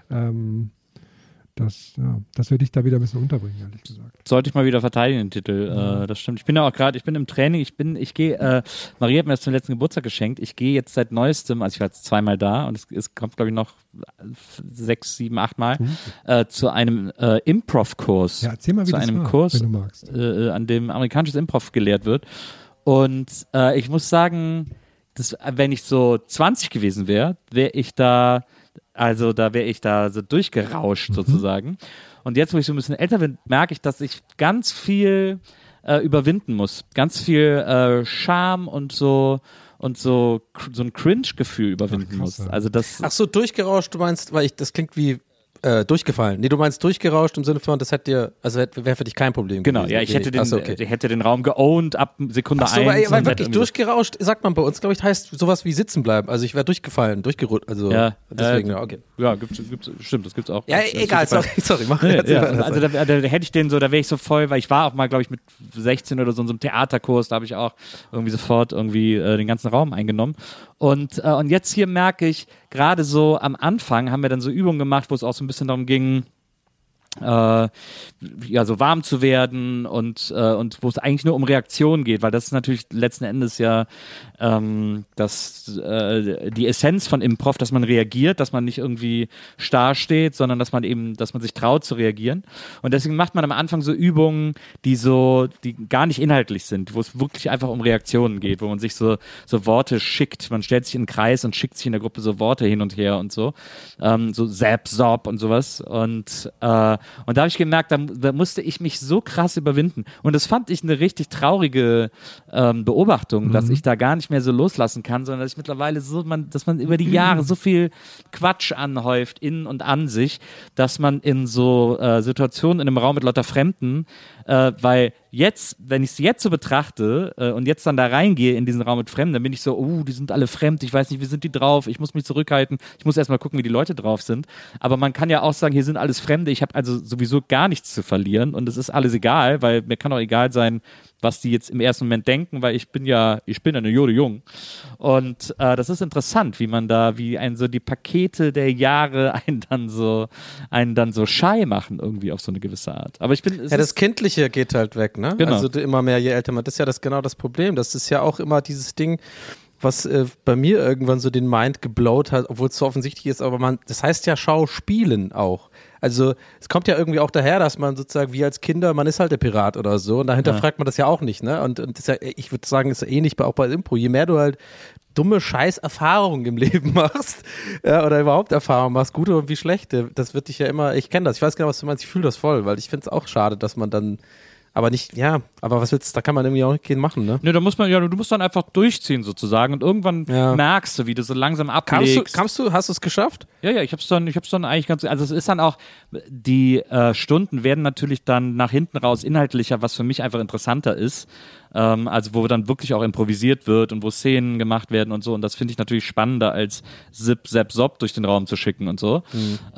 dass wir dich da wieder ein bisschen unterbringen, ehrlich gesagt. Sollte ich mal wieder verteidigen, den Titel. Das stimmt. Ich bin ja auch gerade, ich bin im Training, Maria hat mir das zum letzten Geburtstag geschenkt, ich gehe jetzt seit neuestem, also ich war jetzt zweimal da und es kommt, glaube ich, noch 6, 7, 8 Mal zu einem Improv-Kurs. Ja, erzähl mal, wie das war, Kurs, wenn du magst. An dem amerikanisches Improv gelehrt wird. Und ich muss sagen, wenn ich so 20 gewesen wäre, wäre ich da so durchgerauscht sozusagen. Und jetzt, wo ich so ein bisschen älter bin, merke ich, dass ich ganz viel überwinden muss. Ganz viel Scham und so ein Cringe-Gefühl überwinden muss. Also Ach so, durchgerauscht, du meinst, weil das klingt wie durchgefallen. Nee, du meinst durchgerauscht im Sinne von, das wäre für dich kein Problem genau, gewesen. Ja, ich hätte den Raum geowned ab Sekunde 1. Weil wirklich durchgerauscht, sagt man bei uns, glaube ich, heißt sowas wie sitzen bleiben. Also ich wäre durchgefallen, durchgerutscht. Also deswegen, okay. Ja, stimmt, das gibt's auch. Ja, egal, sorry, mach also da hätte ich da wäre ich so voll, weil ich war auch mal, glaube ich, mit 16 oder so in so einem Theaterkurs, da habe ich auch irgendwie sofort den ganzen Raum eingenommen. Und jetzt hier merke ich, gerade so am Anfang haben wir dann so Übungen gemacht, wo es auch so ein bisschen darum ging, so warm zu werden und wo es eigentlich nur um Reaktionen geht, weil das ist natürlich letzten Endes ja die Essenz von Improv, dass man reagiert, dass man nicht irgendwie starr steht, sondern dass man sich traut zu reagieren. Und deswegen macht man am Anfang so Übungen, die gar nicht inhaltlich sind, wo es wirklich einfach um Reaktionen geht, wo man sich so Worte schickt. Man stellt sich in einen Kreis und schickt sich in der Gruppe so Worte hin und her und so. So Zap, Zop und sowas. Und da habe ich gemerkt, da musste ich mich so krass überwinden. Und das fand ich eine richtig traurige Beobachtung, dass ich da gar nicht mehr so loslassen kann, sondern dass ich mittlerweile dass man über die Jahre so viel Quatsch anhäuft in und an sich, dass man in so Situationen in einem Raum mit lauter Fremden, weil jetzt, wenn ich es jetzt so betrachte und jetzt dann da reingehe in diesen Raum mit Fremden, dann bin ich so, die sind alle fremd, ich weiß nicht, wie sind die drauf, ich muss mich zurückhalten, ich muss erstmal gucken, wie die Leute drauf sind. Aber man kann ja auch sagen, hier sind alles Fremde, ich habe also sowieso gar nichts zu verlieren und es ist alles egal, weil mir kann auch egal sein, was die jetzt im ersten Moment denken, weil ich bin ja eine Jode Jung. Und das ist interessant, wie einen so die Pakete der Jahre einen dann so shy machen irgendwie auf so eine gewisse Art. Aber das Kindliche geht halt weg, ne? Genau. Also immer mehr, je älter man, das ist ja genau das Problem. Das ist ja auch immer dieses Ding, was bei mir irgendwann so den Mind geblowt hat, obwohl es so offensichtlich ist, aber das heißt ja Schauspielen auch. Also es kommt ja irgendwie auch daher, dass man sozusagen wie als Kinder, man ist halt der Pirat oder so und dahinter fragt man das ja auch nicht, ne? Und das ist ja, ich würde sagen, ist ja ähnlich auch bei Impro. Je mehr du halt dumme Scheiß-Erfahrungen im Leben machst oder überhaupt Erfahrungen machst, gute und wie schlechte, das wird dich ja immer, ich kenne das, ich weiß genau, was du meinst, ich fühle das voll, weil ich finde es auch schade, dass man dann aber nicht, aber was willst du, da kann man irgendwie auch nicht machen, ne? Ne, du musst dann einfach durchziehen sozusagen und irgendwann merkst du, wie du so langsam ablegst. Hast du es geschafft? Ja, ich hab's dann eigentlich also es ist dann auch, die Stunden werden natürlich dann nach hinten raus inhaltlicher, was für mich einfach interessanter ist. Also wo dann wirklich auch improvisiert wird und wo Szenen gemacht werden und so. Und das finde ich natürlich spannender, als Zip, Zap, Zop durch den Raum zu schicken und so.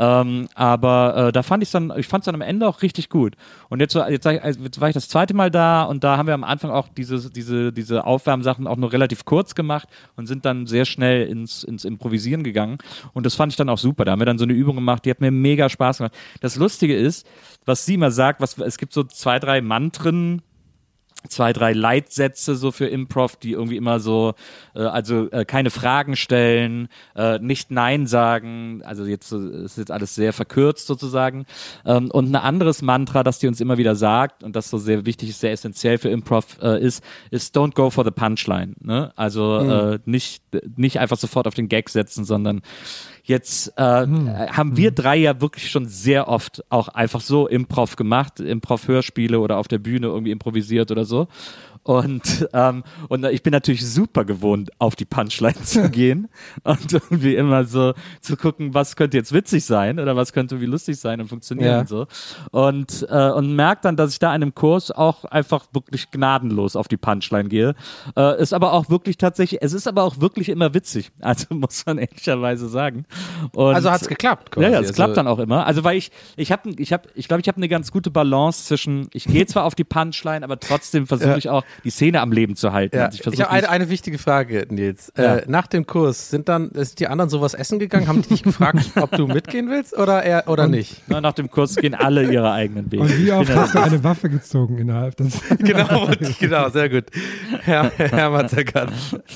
Aber da fand ich dann am Ende auch richtig gut. Und jetzt war ich das zweite Mal da und da haben wir am Anfang auch diese Aufwärmsachen auch nur relativ kurz gemacht und sind dann sehr schnell ins Improvisieren gegangen. Und das fand ich dann auch super. Da haben wir dann so eine Übung gemacht, die hat mir mega Spaß gemacht. Das Lustige ist, was sie immer sagt, es gibt so 2, 3 Mantren, 2, 3 Leitsätze so für Improv, die irgendwie immer so, keine Fragen stellen, nicht Nein sagen, also ist jetzt alles sehr verkürzt sozusagen. Und ein anderes Mantra, das die uns immer wieder sagt und das so sehr wichtig ist, sehr essentiell für Improv ist don't go for the punchline. Ne? Also nicht einfach sofort auf den Gag setzen, sondern jetzt haben wir 3 ja wirklich schon sehr oft auch einfach so Improv gemacht, Improv-Hörspiele oder auf der Bühne irgendwie improvisiert oder so. Und ich bin natürlich super gewohnt, auf die Punchline zu gehen und irgendwie immer so zu gucken, was könnte jetzt witzig sein oder was könnte wie lustig sein und funktionieren und so. Und merke dann, dass ich da in einem Kurs auch einfach wirklich gnadenlos auf die Punchline gehe. Es ist aber auch wirklich immer witzig. Also muss man ehrlicherweise sagen. Und also hat's geklappt. Quasi. Ja, es klappt dann auch immer. Also weil ich glaube, ich habe eine ganz gute Balance zwischen, ich gehe zwar auf die Punchline, aber trotzdem versuche ich auch die Szene am Leben zu halten. Ja. Also ich habe eine wichtige Frage, Nils. Nach dem Kurs sind die anderen sowas essen gegangen? Haben die dich gefragt, ob du mitgehen willst oder nicht? Na, nach dem Kurs gehen alle ihre eigenen Wege. Und wie oft hast du eine Waffe gezogen innerhalb des... Genau, sehr gut. Hermann Zeckert.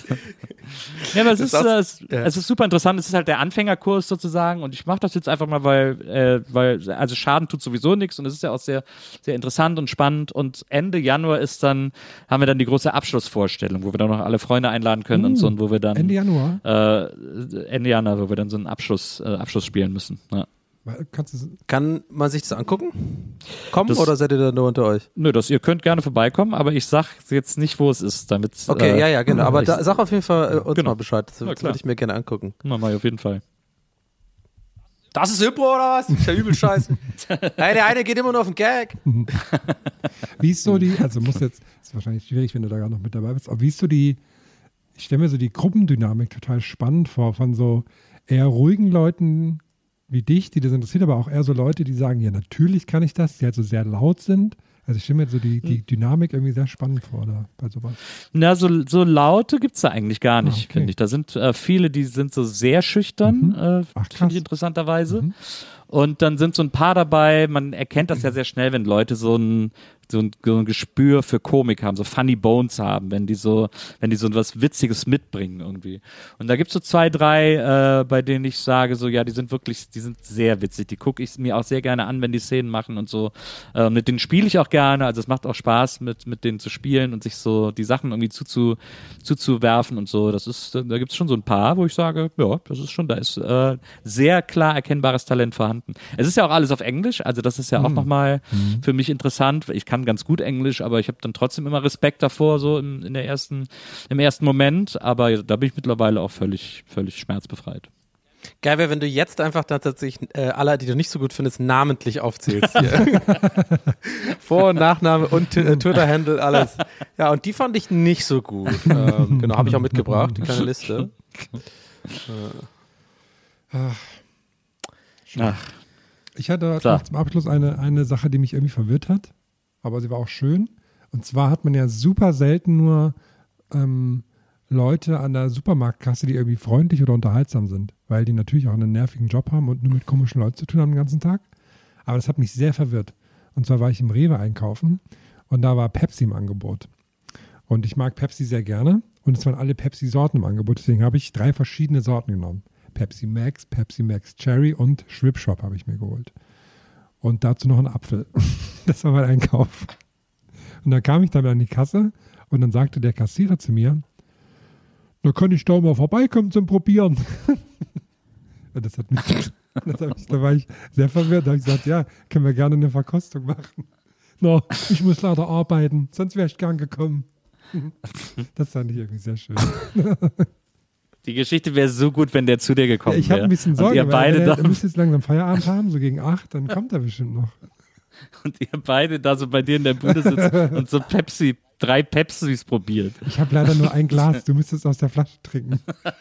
Ja, aber es ist super interessant. Es ist halt der Anfängerkurs sozusagen und ich mache das jetzt einfach mal, weil also Schaden tut sowieso nichts und es ist ja auch sehr, sehr interessant und spannend und Ende Januar haben wir dann die große Abschlussvorstellung, wo wir dann noch alle Freunde einladen können und so und wo wir dann Ende Januar, wo wir dann so einen Abschluss spielen müssen. Ja. Kann man sich das angucken? Oder seid ihr da nur unter euch? Nö, ihr könnt gerne vorbeikommen, aber ich sag jetzt nicht, wo es ist, damit. Okay, ja, genau. Aber sag auf jeden Fall uns mal Bescheid. Das würde ich mir gerne angucken. Mal auf jeden Fall. Das ist Impro oder was? Das ist ja übel scheiße. Hey, der eine geht immer nur auf den Gag. Wie ist so ist wahrscheinlich schwierig, wenn du da gar noch mit dabei bist, aber wie ist so ich stelle mir so die Gruppendynamik total spannend vor, von so eher ruhigen Leuten wie dich, die das interessiert, aber auch eher so Leute, die sagen, ja, natürlich kann ich das, die halt so sehr laut sind. Also ich stelle mir so die Dynamik irgendwie sehr spannend vor da bei sowas. Na, so laute gibt es da eigentlich gar nicht, finde ich. Da sind viele, die sind so sehr schüchtern, finde ich interessanterweise. Und dann sind so ein paar dabei, man erkennt das ja sehr schnell, wenn Leute so ein Gespür für Komik haben, so Funny Bones haben, wenn die so was Witziges mitbringen irgendwie. Und da gibt's so 2, 3, bei denen ich sage so, ja, die sind sehr witzig. Die gucke ich mir auch sehr gerne an, wenn die Szenen machen und so. Mit denen spiele ich auch gerne, also es macht auch Spaß, mit denen zu spielen und sich so die Sachen irgendwie zuzuwerfen und so. Da gibt's schon so ein paar, wo ich sage, ja, da ist sehr klar erkennbares Talent vorhanden. Es ist ja auch alles auf Englisch, also das ist ja auch nochmal für mich interessant. Ich kann ganz gut Englisch, aber ich habe dann trotzdem immer Respekt davor, so im ersten Moment, aber da bin ich mittlerweile auch völlig schmerzbefreit. Geil wäre, wenn du jetzt einfach tatsächlich alle, die du nicht so gut findest, namentlich aufzählst. Hier. Vor- und Nachname und Twitter-Handle, alles. Ja, und die fand ich nicht so gut. Genau, habe ich auch mitgebracht, die kleine Liste. Ich hatte noch zum Abschluss eine Sache, die mich irgendwie verwirrt hat, aber sie war auch schön. Und zwar hat man ja super selten nur Leute an der Supermarktkasse, die irgendwie freundlich oder unterhaltsam sind, weil die natürlich auch einen nervigen Job haben und nur mit komischen Leuten zu tun haben den ganzen Tag. Aber das hat mich sehr verwirrt. Und zwar war ich im Rewe einkaufen und da war Pepsi im Angebot. Und ich mag Pepsi sehr gerne und es waren alle Pepsi-Sorten im Angebot, deswegen habe ich 3 verschiedene Sorten genommen. Pepsi Max Cherry und Schwipschwap habe ich mir geholt. Und dazu noch einen Apfel. Das war mein Einkauf. Und dann kam ich damit an die Kasse und dann sagte der Kassierer zu mir, da kann ich da mal vorbeikommen zum Probieren. Und da war ich sehr verwirrt. Da habe ich gesagt, ja, können wir gerne eine Verkostung machen. No, ich muss leider arbeiten, sonst wäre ich gern gekommen. Das fand ich irgendwie sehr schön. Die Geschichte wäre so gut, wenn der zu dir gekommen wäre. Ich habe ein bisschen Sorge, weil er müsste jetzt langsam Feierabend haben, so gegen 8, dann kommt er bestimmt noch. Und ihr beide da so bei dir in der Bude sitzt und so 3 Pepsis probiert. Ich habe leider nur ein Glas, du müsstest aus der Flasche trinken.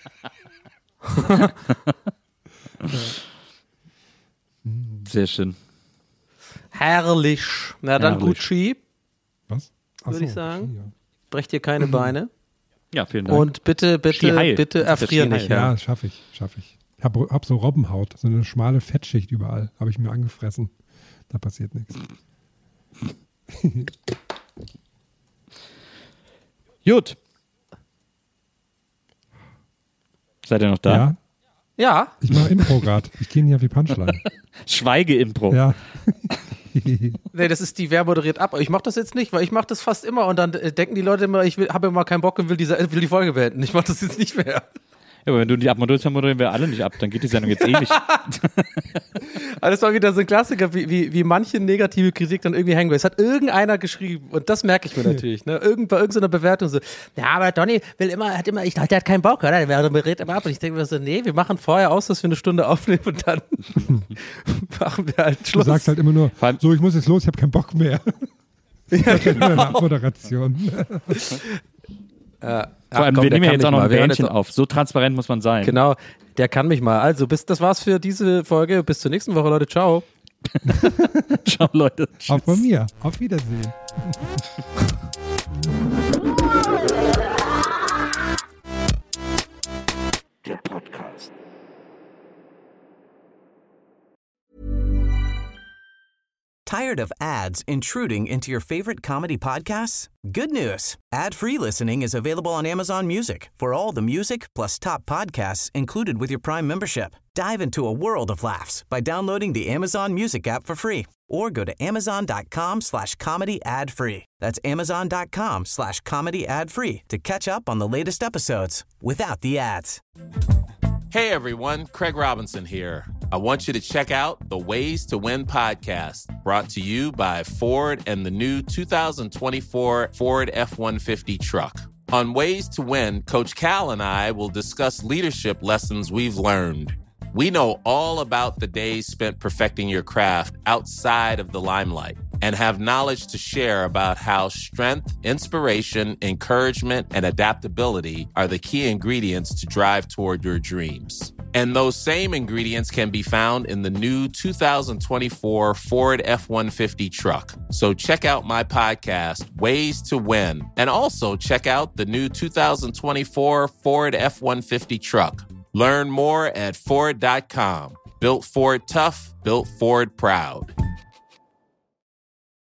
Sehr schön. Herrlich. Na dann Herrlich. gut Ski, Was? würde ich sagen. Brecht dir keine Beine. Ja, vielen Dank. Und bitte erfrier nicht. Ja, schaffe ich. Ich hab so Robbenhaut, so eine schmale Fettschicht überall. Habe ich mir angefressen. Da passiert nichts. Gut. Seid ihr noch da? Ja, Ja. ich mache Impro gerade. Ich gehe nicht auf die Punchline. Schweige-Impro. Ja. Nee, das ist die, wer moderiert ab. Ich mache das jetzt nicht, weil ich mache das fast immer und dann denken die Leute immer, ich habe immer keinen Bock und will die Folge beenden. Ich mache das jetzt nicht mehr. Ja, aber wenn du die abmoderierst, dann moderieren wir alle nicht ab. Dann geht die Sendung jetzt ewig. Aber das war wieder so ein Klassiker, wie manche negative Kritik dann irgendwie hängen bleibt. Es hat irgendeiner geschrieben und das merke ich mir natürlich. Ne? Bei irgendeiner Bewertung so, ja, aber Donny ich dachte, der hat keinen Bock, oder? Der berät immer ab. Und ich denke mir so, nee, wir machen vorher aus, dass wir eine Stunde aufnehmen und dann machen wir halt Schluss. Du sagst halt immer nur, so, ich muss jetzt los, ich habe keinen Bock mehr. Ja, genau. Nachmoderation. Vor allem, wir nehmen ja jetzt auch noch ein Bähnchen auf. So transparent muss man sein. Genau, der kann mich mal. Also, das war's für diese Folge. Bis zur nächsten Woche, Leute. Ciao. Ciao, Leute. Tschüss. Auch von mir. Auf Wiedersehen. Der Podcast. Tired of ads intruding into your favorite comedy podcasts? Good news. Ad-free listening is available on Amazon Music for all the music plus top podcasts included with your Prime membership. Dive into a world of laughs by downloading the Amazon Music app for free or go to amazon.com/comedy ad-free. That's amazon.com/comedy ad-free to catch up on the latest episodes without the ads. Hey everyone, Craig Robinson here. I want you to check out the Ways to Win podcast, brought to you by Ford and the new 2024 Ford F-150 truck. On Ways to Win, Coach Cal and I will discuss leadership lessons we've learned. We know all about the days spent perfecting your craft outside of the limelight and have knowledge to share about how strength, inspiration, encouragement, and adaptability are the key ingredients to drive toward your dreams. And those same ingredients can be found in the new 2024 Ford F-150 truck. So check out my podcast, Ways to Win, and also check out the new 2024 Ford F-150 truck. Learn more at Ford.com. Built Ford tough, built Ford proud.